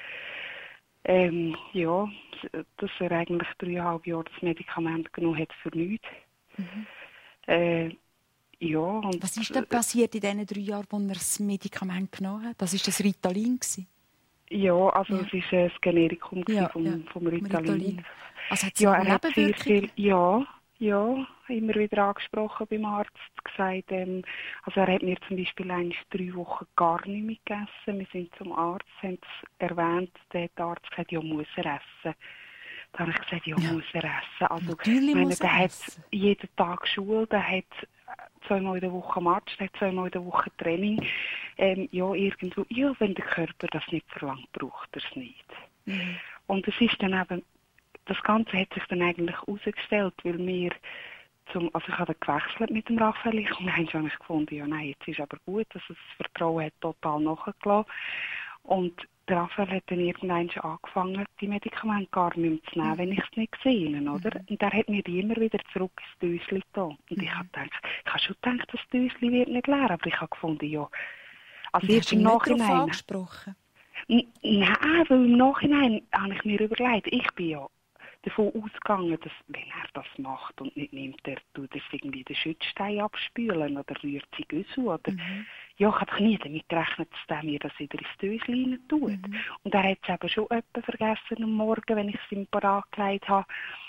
Ähm, ja, dass er eigentlich dreieinhalb Jahre das Medikament genommen hat für nichts. Mhm. Äh, ja, und was ist denn passiert in diesen drei Jahren, wo er das Medikament genommen hat? Das war das Ritalin gewesen? Ja, also ja. es ist ein Generikum ja, vom, ja. vom Ritalin. Ritalin. Also hat ja, er hat sehr viel, ja, ja, immer wieder angesprochen beim Arzt, gesagt, ähm, also er hat mir zum Beispiel eigentlich drei Wochen gar nicht mehr gegessen. Wir sind zum Arzt, haben es erwähnt, der Arzt gesagt, ja, muss er essen. Da habe ich gesagt, ja, ja. muss er essen. Also, natürlich meine, muss er der essen. Hat jeden Tag Schule, der hat zweimal in der Woche Match, der hat zweimal in der Woche Training. Ähm, ja, irgendwo, ja, wenn der Körper das nicht verlangt, braucht er es nicht. Mhm. Und es ist dann eben, das Ganze hat sich dann eigentlich herausgestellt, weil wir zum, also ich habe gewechselt mit dem Raphael, ich und dann habe ich gefunden, ja nein, jetzt ist aber gut, dass das Vertrauen hat total nachgelassen. Und der Raphael hat dann irgendwann angefangen, die Medikamente gar nicht mehr zu nehmen, wenn ich es nicht gesehen habe, oder? Mhm. Und er hat mir die immer wieder zurück ins Döschen getan. Und mhm. ich habe gedacht, ich habe schon gedacht, das Döschen wird nicht leer, aber ich habe gefunden, ja. Also und hast du im ihn Nachhinein nicht darauf angesprochen? N- Nein, weil im Nachhinein habe ich mir überlegt, ich bin ja davon ausgegangen, dass wenn er das macht und nicht nimmt, er tut es irgendwie den Schützstein abspülen oder rührt sie Güssel oder mhm. ja, ich habe nie damit gerechnet, dass der mir das wieder ins Döschen rein tut. Mhm. Und er hat es eben schon etwa vergessen am Morgen, wenn ich es ihm parat gelegt habe,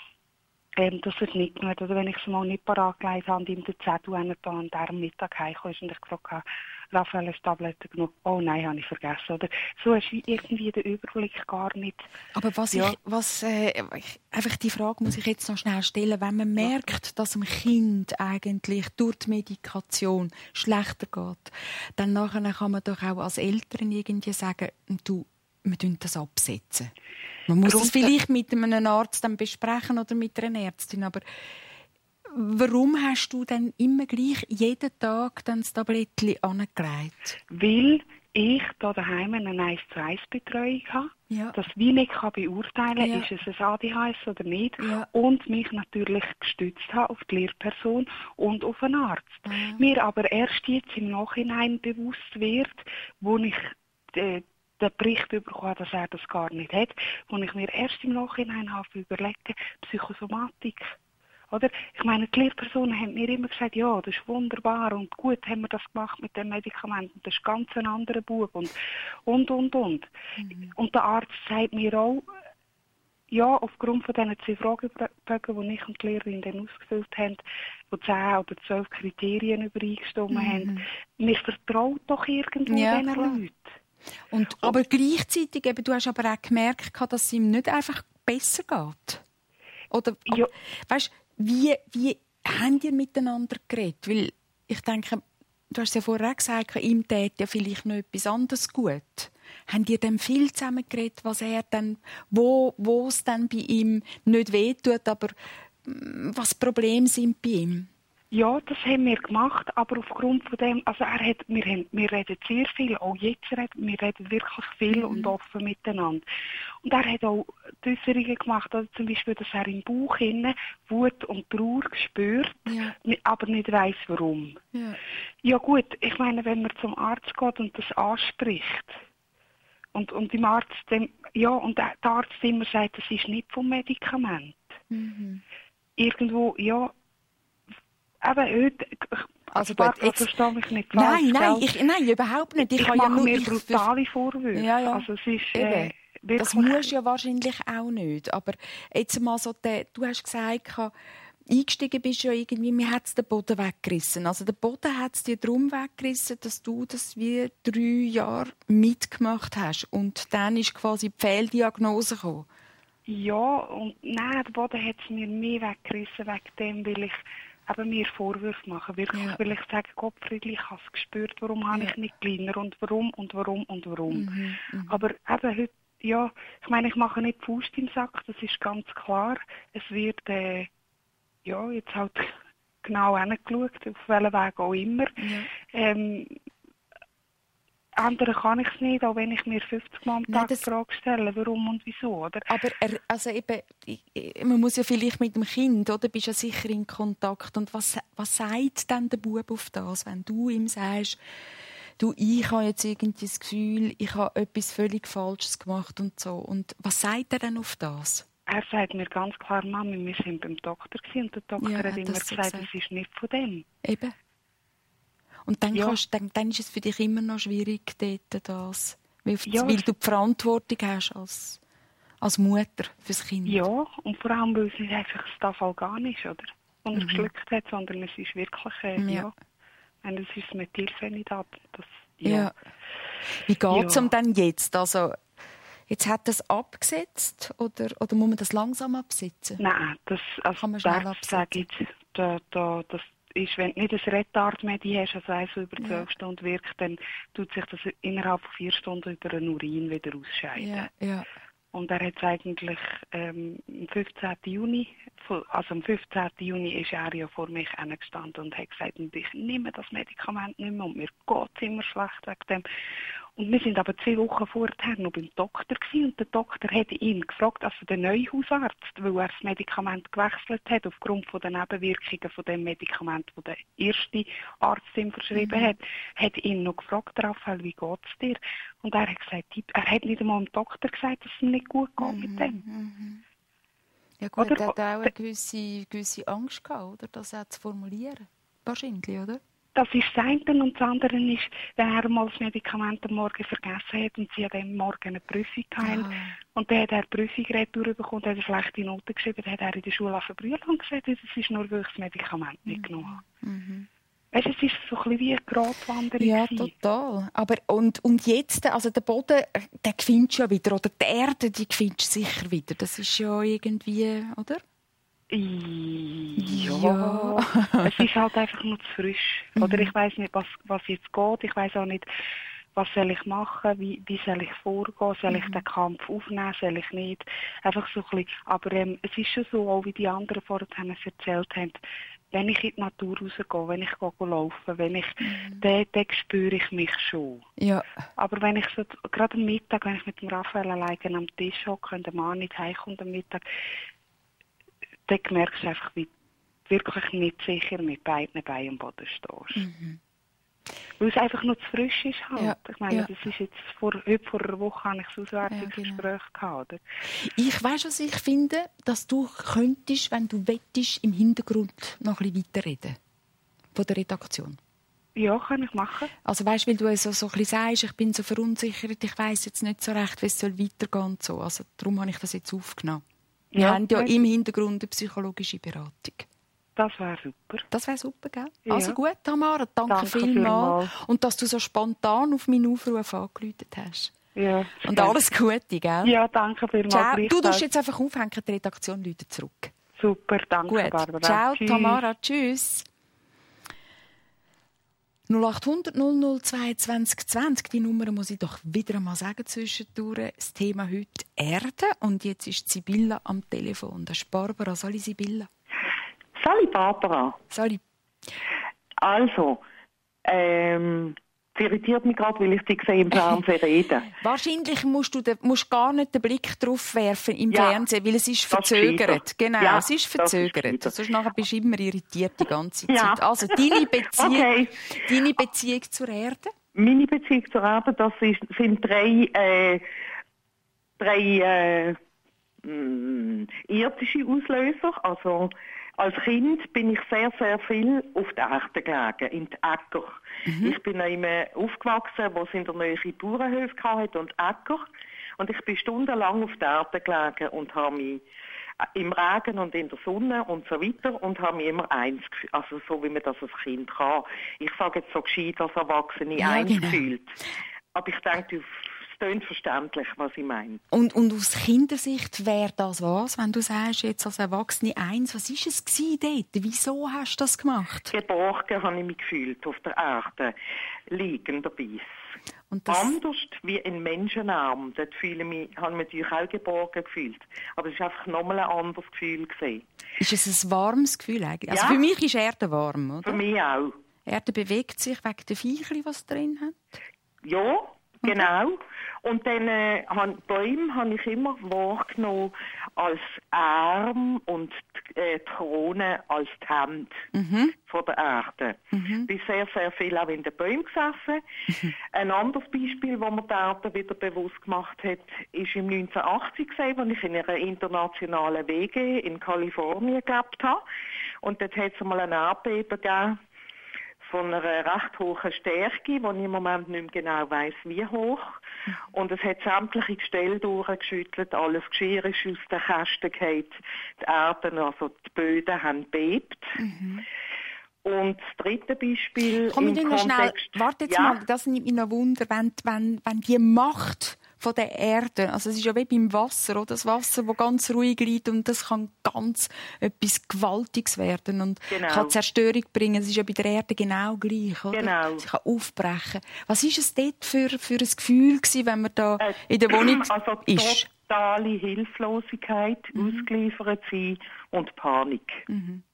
ähm, dass er es nicht genommen hat. Oder wenn ich es mal nicht parat gelegt habe und ihm den Zettel hingetan und er am Mittag heimgekommen ist und ich gefragt habe, Raphael, hast du Tabletten genommen? Oh nein, habe ich vergessen. Oder so hast du irgendwie den Überblick gar nicht. Aber was ja. ich, was, äh, ich, einfach die Frage muss ich jetzt noch schnell stellen. Wenn man merkt, dass dem Kind eigentlich durch die Medikation schlechter geht, dann nachher kann man doch auch als Eltern irgendwie sagen, du, wir tun das absetzen. Man muss es vielleicht mit einem Arzt dann besprechen oder mit einer Ärztin, aber warum hast du dann immer gleich jeden Tag dann das Tablettchen angelegt? Weil ich hier daheim eine eins zu eins Betreuung habe, ja. das wie nicht kann beurteilen kann, ja. ist es ein A D H S oder nicht, ja. und mich natürlich gestützt habe auf die Lehrperson und auf einen Arzt. Ja. Mir aber erst jetzt im Nachhinein bewusst wird, wo ich äh, den Bericht bekommen, dass er das gar nicht hat, wo ich mir erst im Nachhinein habe überlegt, Psychosomatik. Oder? Ich meine, die Lehrpersonen haben mir immer gesagt, ja, das ist wunderbar und gut haben wir das gemacht mit den Medikamenten, das ist ganz ein anderer Bub und, und, und, und. Mhm. Und der Arzt sagt mir auch, ja, aufgrund von diesen zwei Fragebögen, die ich und die Lehrerin dann ausgefüllt haben, wo zehn oder zwölf Kriterien übereingestimmt mhm. haben, mir vertraut doch irgendwo ja, diesen Leuten. Und, aber und, gleichzeitig, eben, du hast aber auch gemerkt, dass es ihm nicht einfach besser geht. Oder, ja. weißt, wie, wie habt ihr miteinander geredet? Weil ich denke, du hast es ja vorher auch gesagt, ihm täte ja vielleicht noch etwas anderes gut. Habt ihr dann viel zusammen geredet, was er dann, wo, wo es dann bei ihm nicht wehtut, aber was Probleme sind bei ihm? Ja, das haben wir gemacht, aber aufgrund von dem, also er hat, wir, haben, wir reden sehr viel, auch jetzt reden wir reden wirklich viel mhm. und offen miteinander. Und er hat auch Äußerungen gemacht, also zum Beispiel, dass er im Bauch innen Wut und Trauer spürt, ja. aber nicht weiss, warum. Ja. ja gut, ich meine, wenn man zum Arzt geht und das anspricht, und, und dem Arzt, dem, ja, und der Arzt immer sagt, das ist nicht vom Medikament. Mhm. Irgendwo, ja, aber heute, also gut, jetzt verstehe mich nicht falsch. Nein, nein, ich, nein, überhaupt nicht. Ich, ich mache ja nur, mir brutale Vorwürfe. Ja, ja. Also es ist, äh, das musst du ja wahrscheinlich auch nicht. Aber jetzt mal so, der, du hast gesagt, eingestiegen bist du ja irgendwie, mir hat es den Boden weggerissen. Also der Boden hat es dir darum weggerissen, dass du das wie drei Jahre mitgemacht hast. Und dann ist quasi die Fehldiagnose gekommen. Ja, und nein, der Boden hat es mir mehr weggerissen, wegen dem, weil ich eben mir Vorwürfe machen. Wirklich, ja. Weil ich sage, Gottfried, ich habe es gespürt, warum ja. habe ich nicht kleiner und warum und warum und warum. Mhm, mh. Aber eben heute, ja, ich meine, ich mache nicht die Faust im Sack, das ist ganz klar. Es wird, äh, ja, jetzt halt genau hingeschaut, auf welchen Weg auch immer. Ja. Ähm, Ändern kann ich es nicht, auch wenn ich mir fünfzig Mal am Tag die Frage stelle, warum und wieso, oder? Aber er, also eben, man muss ja vielleicht mit dem Kind, oder, bist ja sicher in Kontakt. Und was, was sagt denn der Bub auf das, wenn du ihm sagst, du, ich habe jetzt irgendwie das Gefühl, ich habe etwas völlig Falsches gemacht und so. Und was sagt er denn auf das? Er sagt mir ganz klar, Mami, wir sind beim Doktor gewesen, und der Doktor ja, hat immer gesagt, so gesagt, es ist nicht von dem. Eben. Und dann, ja. kannst, dann, dann ist es für dich immer noch schwierig, dort das, weil, ja. weil du die Verantwortung hast als, als Mutter fürs Kind. Ja, und vor allem, weil es nicht einfach das Fall gar nicht, oder? Und er mhm. geschluckt hat, sondern es ist wirklich, äh, ja. ja. Und es ist Methylphenidat. Das, ja. ja. Wie geht es ja. um dann jetzt? Also, jetzt hat das abgesetzt oder, oder muss man das langsam absetzen? Nein, das, also kann man schnell absetzen. Ich, da, da, das ist, wenn du nicht ein Retard-Medi hast, also eins, das über zwölf ja. Stunden wirkt, dann tut sich das innerhalb von vier Stunden über den Urin wieder ausscheiden. Ja, ja. Und er hat es eigentlich ähm, am fünfzehnten Juni, also am fünfzehnten Juni ist er ja vor mich hingestanden und hat gesagt, ich nehme das Medikament nicht mehr und mir geht es immer schlecht wegen dem. Und wir sind aber zwei Wochen vorher noch beim Doktor gewesen, und der Doktor hat ihn gefragt, also der neue Hausarzt, weil er das Medikament gewechselt hat aufgrund von den Nebenwirkungen von dem Medikament, das der erste Arzt ihm verschrieben mhm. hat, hat ihn noch gefragt, Raphael, wie geht es dir? Und er hat gesagt, er hat nicht einmal dem Doktor gesagt, dass es ihm nicht gut geht mhm. mit dem. Mhm. Ja gut, oder, er hat auch eine gewisse, gewisse Angst gehabt, oder, das auch zu formulieren. Wahrscheinlich, oder? Das ist das eine, und das andere ist, wenn er mal das Medikament am Morgen vergessen hat und sie an dem Morgen eine Prüfung hatten. Ah. Und dann hat er die Prüfung retour bekommen, hat er schlechte Noten geschrieben, dann hat er in der Schule verbrüllt und gesagt, das ist nur, weil ich das Medikament nicht mhm. genommen habe. Mhm. Weißt, es ist so ein bisschen wie eine Gratwanderung. Ja, total. Aber und, und jetzt, also der Boden, den findest du ja wieder, oder die Erde, die findest du sicher wieder. Das ist ja irgendwie, oder? Ja, ja. Es ist halt einfach nur zu frisch. Mhm. Oder ich weiss nicht, was, was jetzt geht. Ich weiss auch nicht, was soll ich machen, wie, wie soll ich vorgehen, soll ich mhm. den Kampf aufnehmen, soll ich nicht. Einfach so ein bisschen. Aber ähm, es ist schon so, auch wie die anderen vorher es erzählt haben, wenn ich in die Natur rausgehe, wenn ich gehe laufen, wenn ich, mhm. dann, dann spüre ich mich schon. Ja. Aber wenn ich so, gerade am Mittag, wenn ich mit dem Raphael alleine am Tisch hocke und der Mann nicht heimkommt am Mittag, dann merkst du einfach, wie du wirklich nicht sicher mit beiden Beinen am Boden stehst. Mhm. Weil es einfach nur zu frisch ist halt. Ja. Ich meine, ja. das ist jetzt vor, heute vor einer Woche habe ich ein Auswertungsgespräch ja, genau. gehabt. Oder? Ich weiss, was ich finde, dass du könntest, wenn du wettest, im Hintergrund noch ein bisschen weiterreden. Von der Redaktion. Ja, kann ich machen. Also weißt, weil du so, so ein bisschen sagst, ich bin so verunsichert, ich weiss jetzt nicht so recht, wie es soll weitergehen und so. Also darum habe ich das jetzt aufgenommen. Wir ja, haben ja im Hintergrund eine psychologische Beratung. Das wäre super. Das wäre super, gell? Ja. Also gut, Tamara, danke, danke vielmals. Viel und dass du so spontan auf meinen Aufruf angerufen hast. Ja. Und alles Gute, gell? Ja, danke vielmals. Ciao. Du darfst jetzt einfach aufhängen, die Redaktion läutet zurück. Super, danke, gut. Barbara. Ciao, tschüss. Tamara, tschüss. null acht hundert null null zweiundzwanzig zwanzig, die Nummer muss ich doch wieder einmal sagen zwischendurch. Das Thema heute Erde. Und jetzt ist Sibylla am Telefon. Das ist Barbara. Sali Sibylla. Sali Barbara. Sali. Also, ähm, es irritiert mich gerade, weil ich dich sehe im Fernsehen reden. Wahrscheinlich musst du de, musst gar nicht den Blick drauf werfen im ja, Fernsehen, weil es ist verzögert. Genau, ja, es ist verzögert. Sonst nachher bist du immer irritiert die ganze Zeit. Ja. Also, deine Beziehung, okay. deine Beziehung zur Erde? Meine Beziehung zur Erde, das ist, sind drei, äh, drei äh, mh, irdische Auslöser. Also, als Kind bin ich sehr, sehr viel auf der Erde gelegen, in den Äcker. Mhm. Ich bin immer aufgewachsen, wo es in der Nähe Bauernhöfe hatte und Äcker. Und ich bin stundenlang auf der Erde gelegen und habe mich im Regen und in der Sonne und so weiter und habe mich immer eins gefühlt. Also so, wie man das als Kind kann. Ich sage jetzt so gescheit als Erwachsene ja, eins genau. gefühlt. Aber ich denke, auf klingt verständlich, was ich meine. Und, und aus Kindersicht wäre das was, wenn du sagst, jetzt als Erwachsene eins, was war es dort? Wieso hast du das gemacht? Geborgen habe ich mich gefühlt auf der Erde, liegenderweise. Und das... Anders wie in Menschenarm, dort fühle ich mich, habe ich mich natürlich auch geborgen gefühlt. Aber es war einfach nochmal ein anderes Gefühl gewesen. Ist es ein warmes Gefühl eigentlich? Also ja. Für mich ist Erde warm, oder? Für mich auch. Erde bewegt sich wegen der Viechli, was drin hat? Ja, genau. Und dann äh, han, Bäume habe ich immer wahrgenommen als Arm und die, äh, die Krone als die Hände mhm. von der Erde. Mhm. Ich bin sehr, sehr viel auch in den Bäumen gesessen. Mhm. Ein anderes Beispiel, das mir die Erde wieder bewusst gemacht hat, ist im neunzehnhundertachtzig gewesen, als ich in einer internationalen W G in Kalifornien gelebt habe. Und dort hat es mal ein Erdbeben gegeben von einer recht hohen Stärke, wo ich im Moment nicht mehr genau weiss, wie hoch. Und es hat sämtliche Gestelle durchgeschüttelt, alles Geschirr ist aus den Kästen gefallen, die Erden, also die Böden haben bebt. Mhm. Und das dritte Beispiel Komm im ich noch schnell, warte jetzt ja. mal, das nimmt mich noch Wunder, wenn, wenn, wenn die Macht von der Erde, also es ist ja wie beim Wasser, oder? Das Wasser, das ganz ruhig liegt und das kann ganz etwas Gewaltiges werden und genau. kann Zerstörung bringen. Es ist ja bei der Erde genau gleich, oder? Genau. Sie kann aufbrechen. Was ist es dort für, für ein Gefühl gewesen, wenn man da äh, in der Wohnung also ist? Totale Hilflosigkeit, mhm. ausgeliefert sein und Panik. Mhm.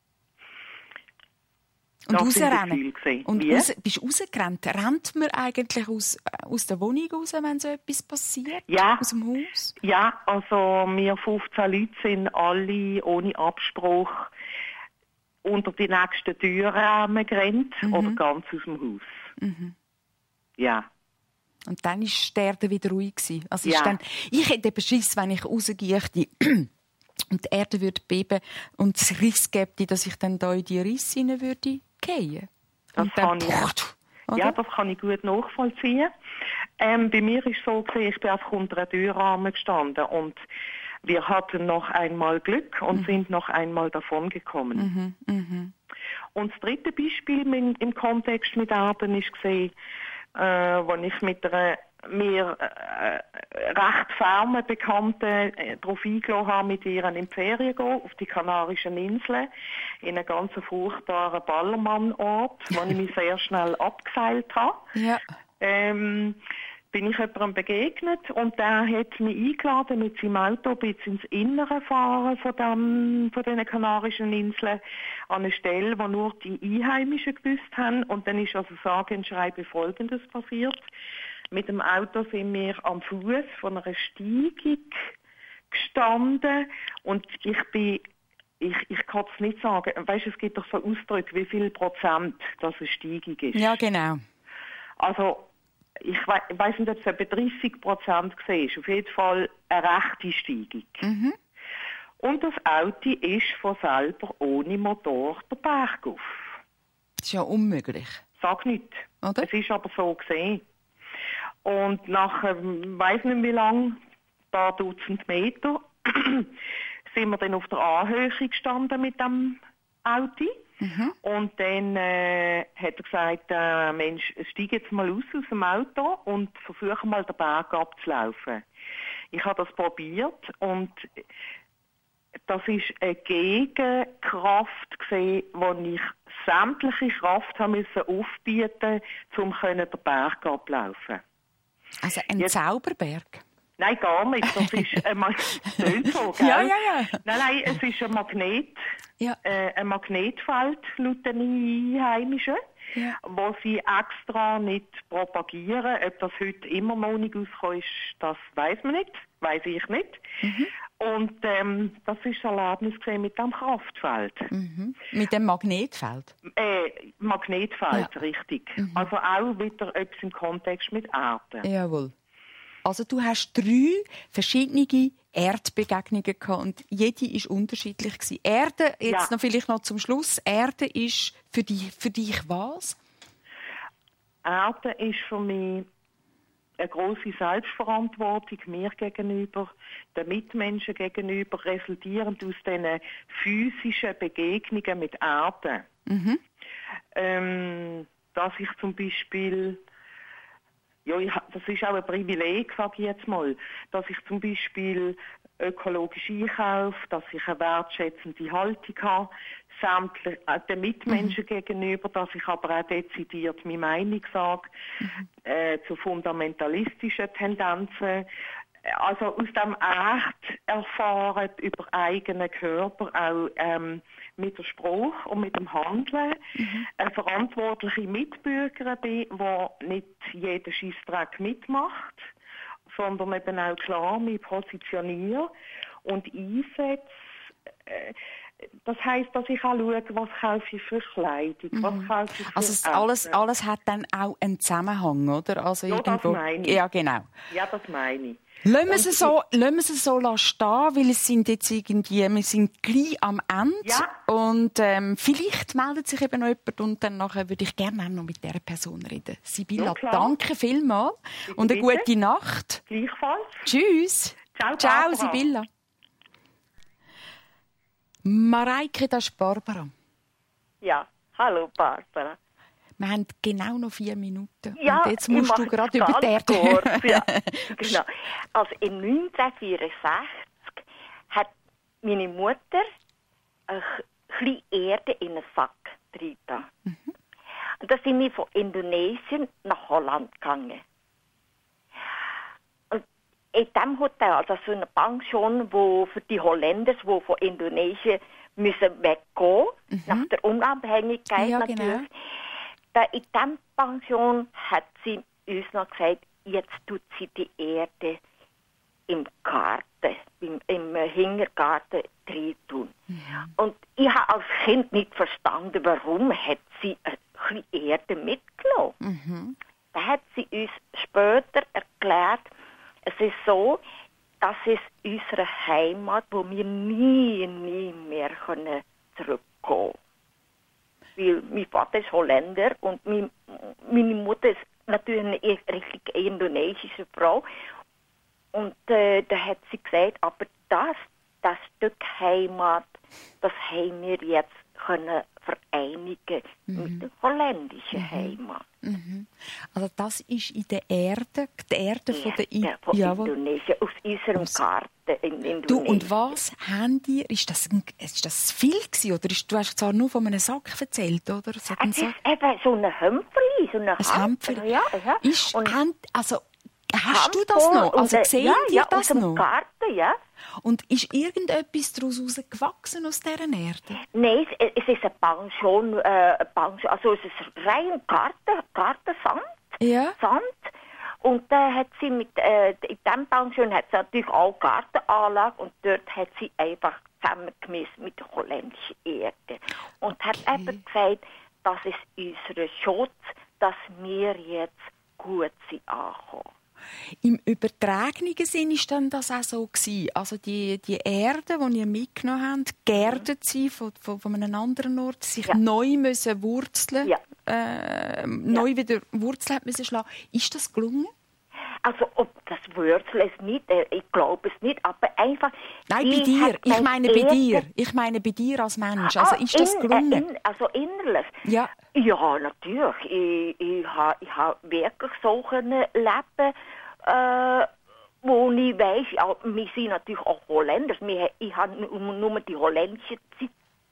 Und rausrennen. Und raus, bist du rausgerannt? Rennt man eigentlich aus, aus der Wohnung raus, wenn so etwas passiert? Ja. Aus dem Haus? Ja, also wir fünfzehn Leute sind alle ohne Abspruch unter die nächsten Türrahmen gerannt mhm. oder ganz aus dem Haus. Mhm. Ja. Und dann war die Erde wieder ruhig. Also ja. ist dann, ich hätte eben Schiss, wenn ich rausgehe und die Erde würde beben und es Riss gäbe, dass ich dann da in die Risse hinein würde gehen. Das und dann, kann ich, ja, das kann ich gut nachvollziehen. Ähm, bei mir ist es so gewesen, ich bin einfach unter einem Türrahmen gestanden und wir hatten noch einmal Glück und mhm. sind noch einmal davon gekommen. Mhm. Mhm. Und das dritte Beispiel im, im Kontext mit Erden ist gesehen, äh, wo ich mit einer mir äh, recht fernen Bekannten äh, darauf eingeladen haben, mit ihr in die Ferien gehen, auf die Kanarischen Inseln, in einen ganz furchtbaren Ballermannort, wo ich mich sehr schnell abgeseilt habe. Ja. Ähm, bin ich jemandem begegnet und der hat mich eingeladen, mit seinem Auto bis ins Innere fahren von, dem, von den Kanarischen Inseln, an eine Stelle, wo nur die Einheimischen gewusst haben. Und dann ist also sage und schreibe Folgendes passiert. Mit dem Auto sind wir am Fuß von einer Steigung gestanden und ich bin, ich, ich kann es nicht sagen, weißt, es gibt doch so Ausdrücke, wie viel Prozent das eine Steigung ist. Ja, genau. Also, ich we- weiss nicht, ob es etwa dreißig Prozent war, auf jeden Fall eine rechte Steigung. Mhm. Und das Auto ist von selber ohne Motor den Berg auf. Das ist ja unmöglich. Sag nicht. Oder? Es ist aber so gesehen. Und nach, ähm, weiss nicht wie lang, ein paar Dutzend Meter, sind wir dann auf der Anhöhe gestanden mit dem Auto. Mhm. Und dann äh, hat er gesagt, äh, Mensch, steig jetzt mal aus aus dem Auto und versuche mal den Berg abzulaufen. Ich habe das probiert und das ist eine Gegenkraft gewesen, wo ich sämtliche Kraft haben müssen aufbieten, um den Berg abzulaufen. Also ein Jetzt, Zauberberg? Nein, gar nicht. Das ist ein Mag- so, gell? Ja, ja, ja. Nein, nein, es ist ein Magnet, ja. äh, ein Magnetfeld laut den Einheimischen, ja. wo sie extra nicht propagieren. Ob das heute immer noch nicht rausgekommen ist, das weiss man nicht, weiss ich nicht. Mhm. Und ähm, das war ein Erlebnis mit dem Kraftfeld. Mhm. Mit dem Magnetfeld? Äh, Magnetfeld, ja. richtig. Mhm. Mhm. Also auch wieder etwas im Kontext mit Erde. Jawohl. Also du hast drei verschiedene Erdbegegnungen gehabt und jede war unterschiedlich gewesen. Erde, jetzt ja. noch vielleicht noch zum Schluss, Erde ist für dich, für dich was? Erde ist für mich eine grosse Selbstverantwortung mir gegenüber, den Mitmenschen gegenüber, resultierend aus diesen physischen Begegnungen mit Erde. Mhm. Ähm, dass ich zum Beispiel Ja, ich, das ist auch ein Privileg, sage ich jetzt mal, dass ich zum Beispiel ökologisch einkaufe, dass ich eine wertschätzende Haltung habe, sämtlich äh, den Mitmenschen mhm. gegenüber, dass ich aber auch dezidiert meine Meinung sage, mhm. äh, zu fundamentalistischen Tendenzen. Also aus dem echt erfahren über eigenen Körper, auch ähm, mit der Sprache und mit dem Handeln, mhm. eine verantwortliche Mitbürgerin bin, die nicht jeden Scheissdreck mitmacht, sondern eben auch klar mich positioniere und einsetze. Äh, Das heisst, dass ich auch schaue, was kaufe ich für Kleidung, mhm. was kaufe ich für Also alles, alles hat dann auch einen Zusammenhang, oder? Also ja, irgendwo... das meine ich. Ja, genau. Ja, das meine ich. Lassen wir es so, lassen wir es so stehen, weil es sind jetzt irgendwie, wir sind gleich am Ende. Ja. Und ähm, vielleicht meldet sich eben noch jemand und dann nachher würde ich gerne auch noch mit dieser Person reden. Sibylla, ja, danke vielmals und eine bitte. Gute Nacht. Gleichfalls. Tschüss. Ciao, Ciao, Sibylla. Mareike, das ist Barbara. Ja, hallo Barbara. Wir haben genau noch vier Minuten. Ja, und jetzt musst du gerade über die Erde. Kurz, ja, genau. Also in neunzehnhundertvierundsechzig hat meine Mutter ein bisschen Erde in einen Sack reingetan. Mhm. Und da sind wir von Indonesien nach Holland gegangen. Und in diesem Hotel, also so eine Pension, wo für die Holländer, die von Indonesien müssen weggehen, mhm. nach der Unabhängigkeit ja, natürlich. Genau. Da in dieser Pension hat sie uns noch gesagt, jetzt tut sie die Erde im Garten, im, im Hintergarten rein tun. Ja. Und ich habe als Kind nicht verstanden, warum hat sie ein bisschen Erde mitgenommen. Mhm. Da hat sie uns später erklärt, es ist so, das ist unsere Heimat, wo wir nie, nie mehr können zurückkommen. Weil mein Vater ist Holländer und mein, meine Mutter ist natürlich eine richtig indonesische Frau. Und äh, da hat sie gesagt, aber das, das Stück Heimat, das haben wir jetzt können vereinigen mhm. mit der holländischen mhm. Heimat. Mhm. Also das ist in der Erde, die Erde von der I- ja, von ja, Indonesien, aus unserem aus Garten in Indonesien. Du, und was habt ihr, ist das, ist das viel gewesen, oder ist, du hast zwar nur von einem Sack erzählt, oder? Es, es ist eben so ein Hömpfeli, so eine ein Hömpfeli. Ja, ja. Ist, und haben, also, hast du das noch? Also und, sehen ja, ihr ja, das aus noch? Dem Garten, ja. Und ist irgendetwas daraus gewachsen aus dieser Erde? Nein, es, es ist eine Pension, äh, eine Pension, also es ist rein Garten, Gartensand. Ja. Sand. Und da äh, hat sie mit, äh, in diesem Pension hat sie natürlich auch Gartenanlage und dort hat sie einfach zusammengemisst mit der holländischen Erde. Und okay. hat eben gesagt, das ist unser Schutz, dass wir jetzt gut sind angekommen. Im übertragenen Sinn war dann das auch so gewesen. Also die, die Erde, die ihr mitgenommen habt, geerdet sie von, von, von einem anderen Ort, sich ja. neu müssen wurzeln, ja. äh, neu ja. wieder Wurzeln hat müssen schlagen. Ist das gelungen? Also ob das Wurzel ist nicht, ich glaube es nicht, aber einfach... Nein, bei dir. Ich meine bei Erde... dir. Ich meine bei dir als Mensch. Also ist das gelungen? In, also innerlich? Ja. Ja, natürlich. Ich, ich habe ich ha wirklich so leben, äh, wo ich weiss, ja, wir sind natürlich auch Holländer. Ich habe nur die holländische Zeit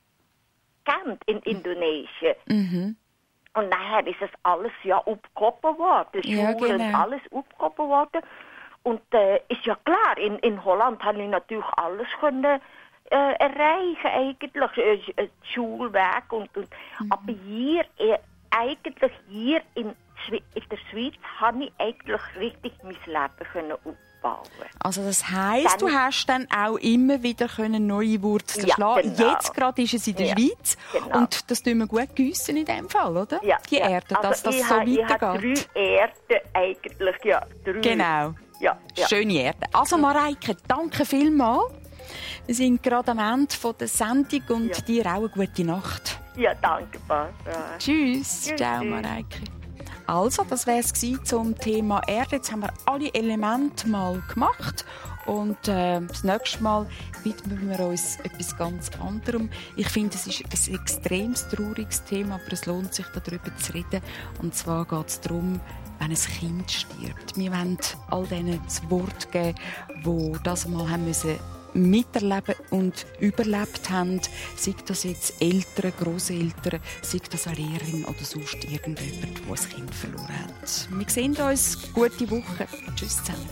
kennt in Indonesien. Mhm. Und nachher ist es alles ja aufgehoben worden. Ja, Schulen genau. und alles aufgehoben worden. Und äh, ist ja klar, in, in Holland habe ich natürlich alles können, äh, erreichen eigentlich. Äh, Schulweg und, und. Mhm. Aber hier, äh, eigentlich hier in, in der Schweiz, habe ich eigentlich richtig mein Leben können aufbauen. Also das heisst, dann, du hast dann auch immer wieder können neue Wurzeln ja, schlagen. Genau. Jetzt gerade ist es in der ja, Schweiz genau. und das tun wir gut gießen in dem Fall, oder? Ja, die ja. Erde, dass also das so ha, weitergeht. Ich habe drei Erden eigentlich, ja, drei. Genau. Ja, ja. Schöne Erde. Also Mareike, danke vielmals. Wir sind gerade am Ende der Sendung und ja. dir auch eine gute Nacht. Ja, danke, Barbara. Tschüss. Tschüss. Ciao, Mareike. Also, das wäre es zum Thema Erde. Jetzt haben wir alle Elemente mal gemacht. Und äh, das nächste Mal widmen wir uns etwas ganz anderem. Ich finde, es ist ein extrem trauriges Thema, aber es lohnt sich, darüber zu reden. Und zwar geht es darum, wenn ein Kind stirbt. Wir wollen all denen das Wort geben, die das mal haben müssen miterleben und überlebt haben. Sei das jetzt Eltern, Grosseltern, sei das eine Lehrerin oder sonst irgendjemand, der ein Kind verloren hat. Wir sehen uns. Gute Woche. Tschüss zusammen.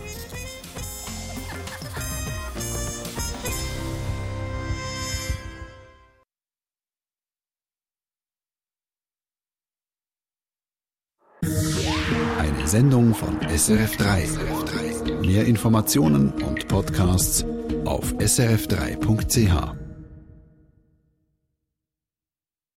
Eine Sendung von S R F drei. Mehr Informationen und Podcasts auf s r f drei punkt c h.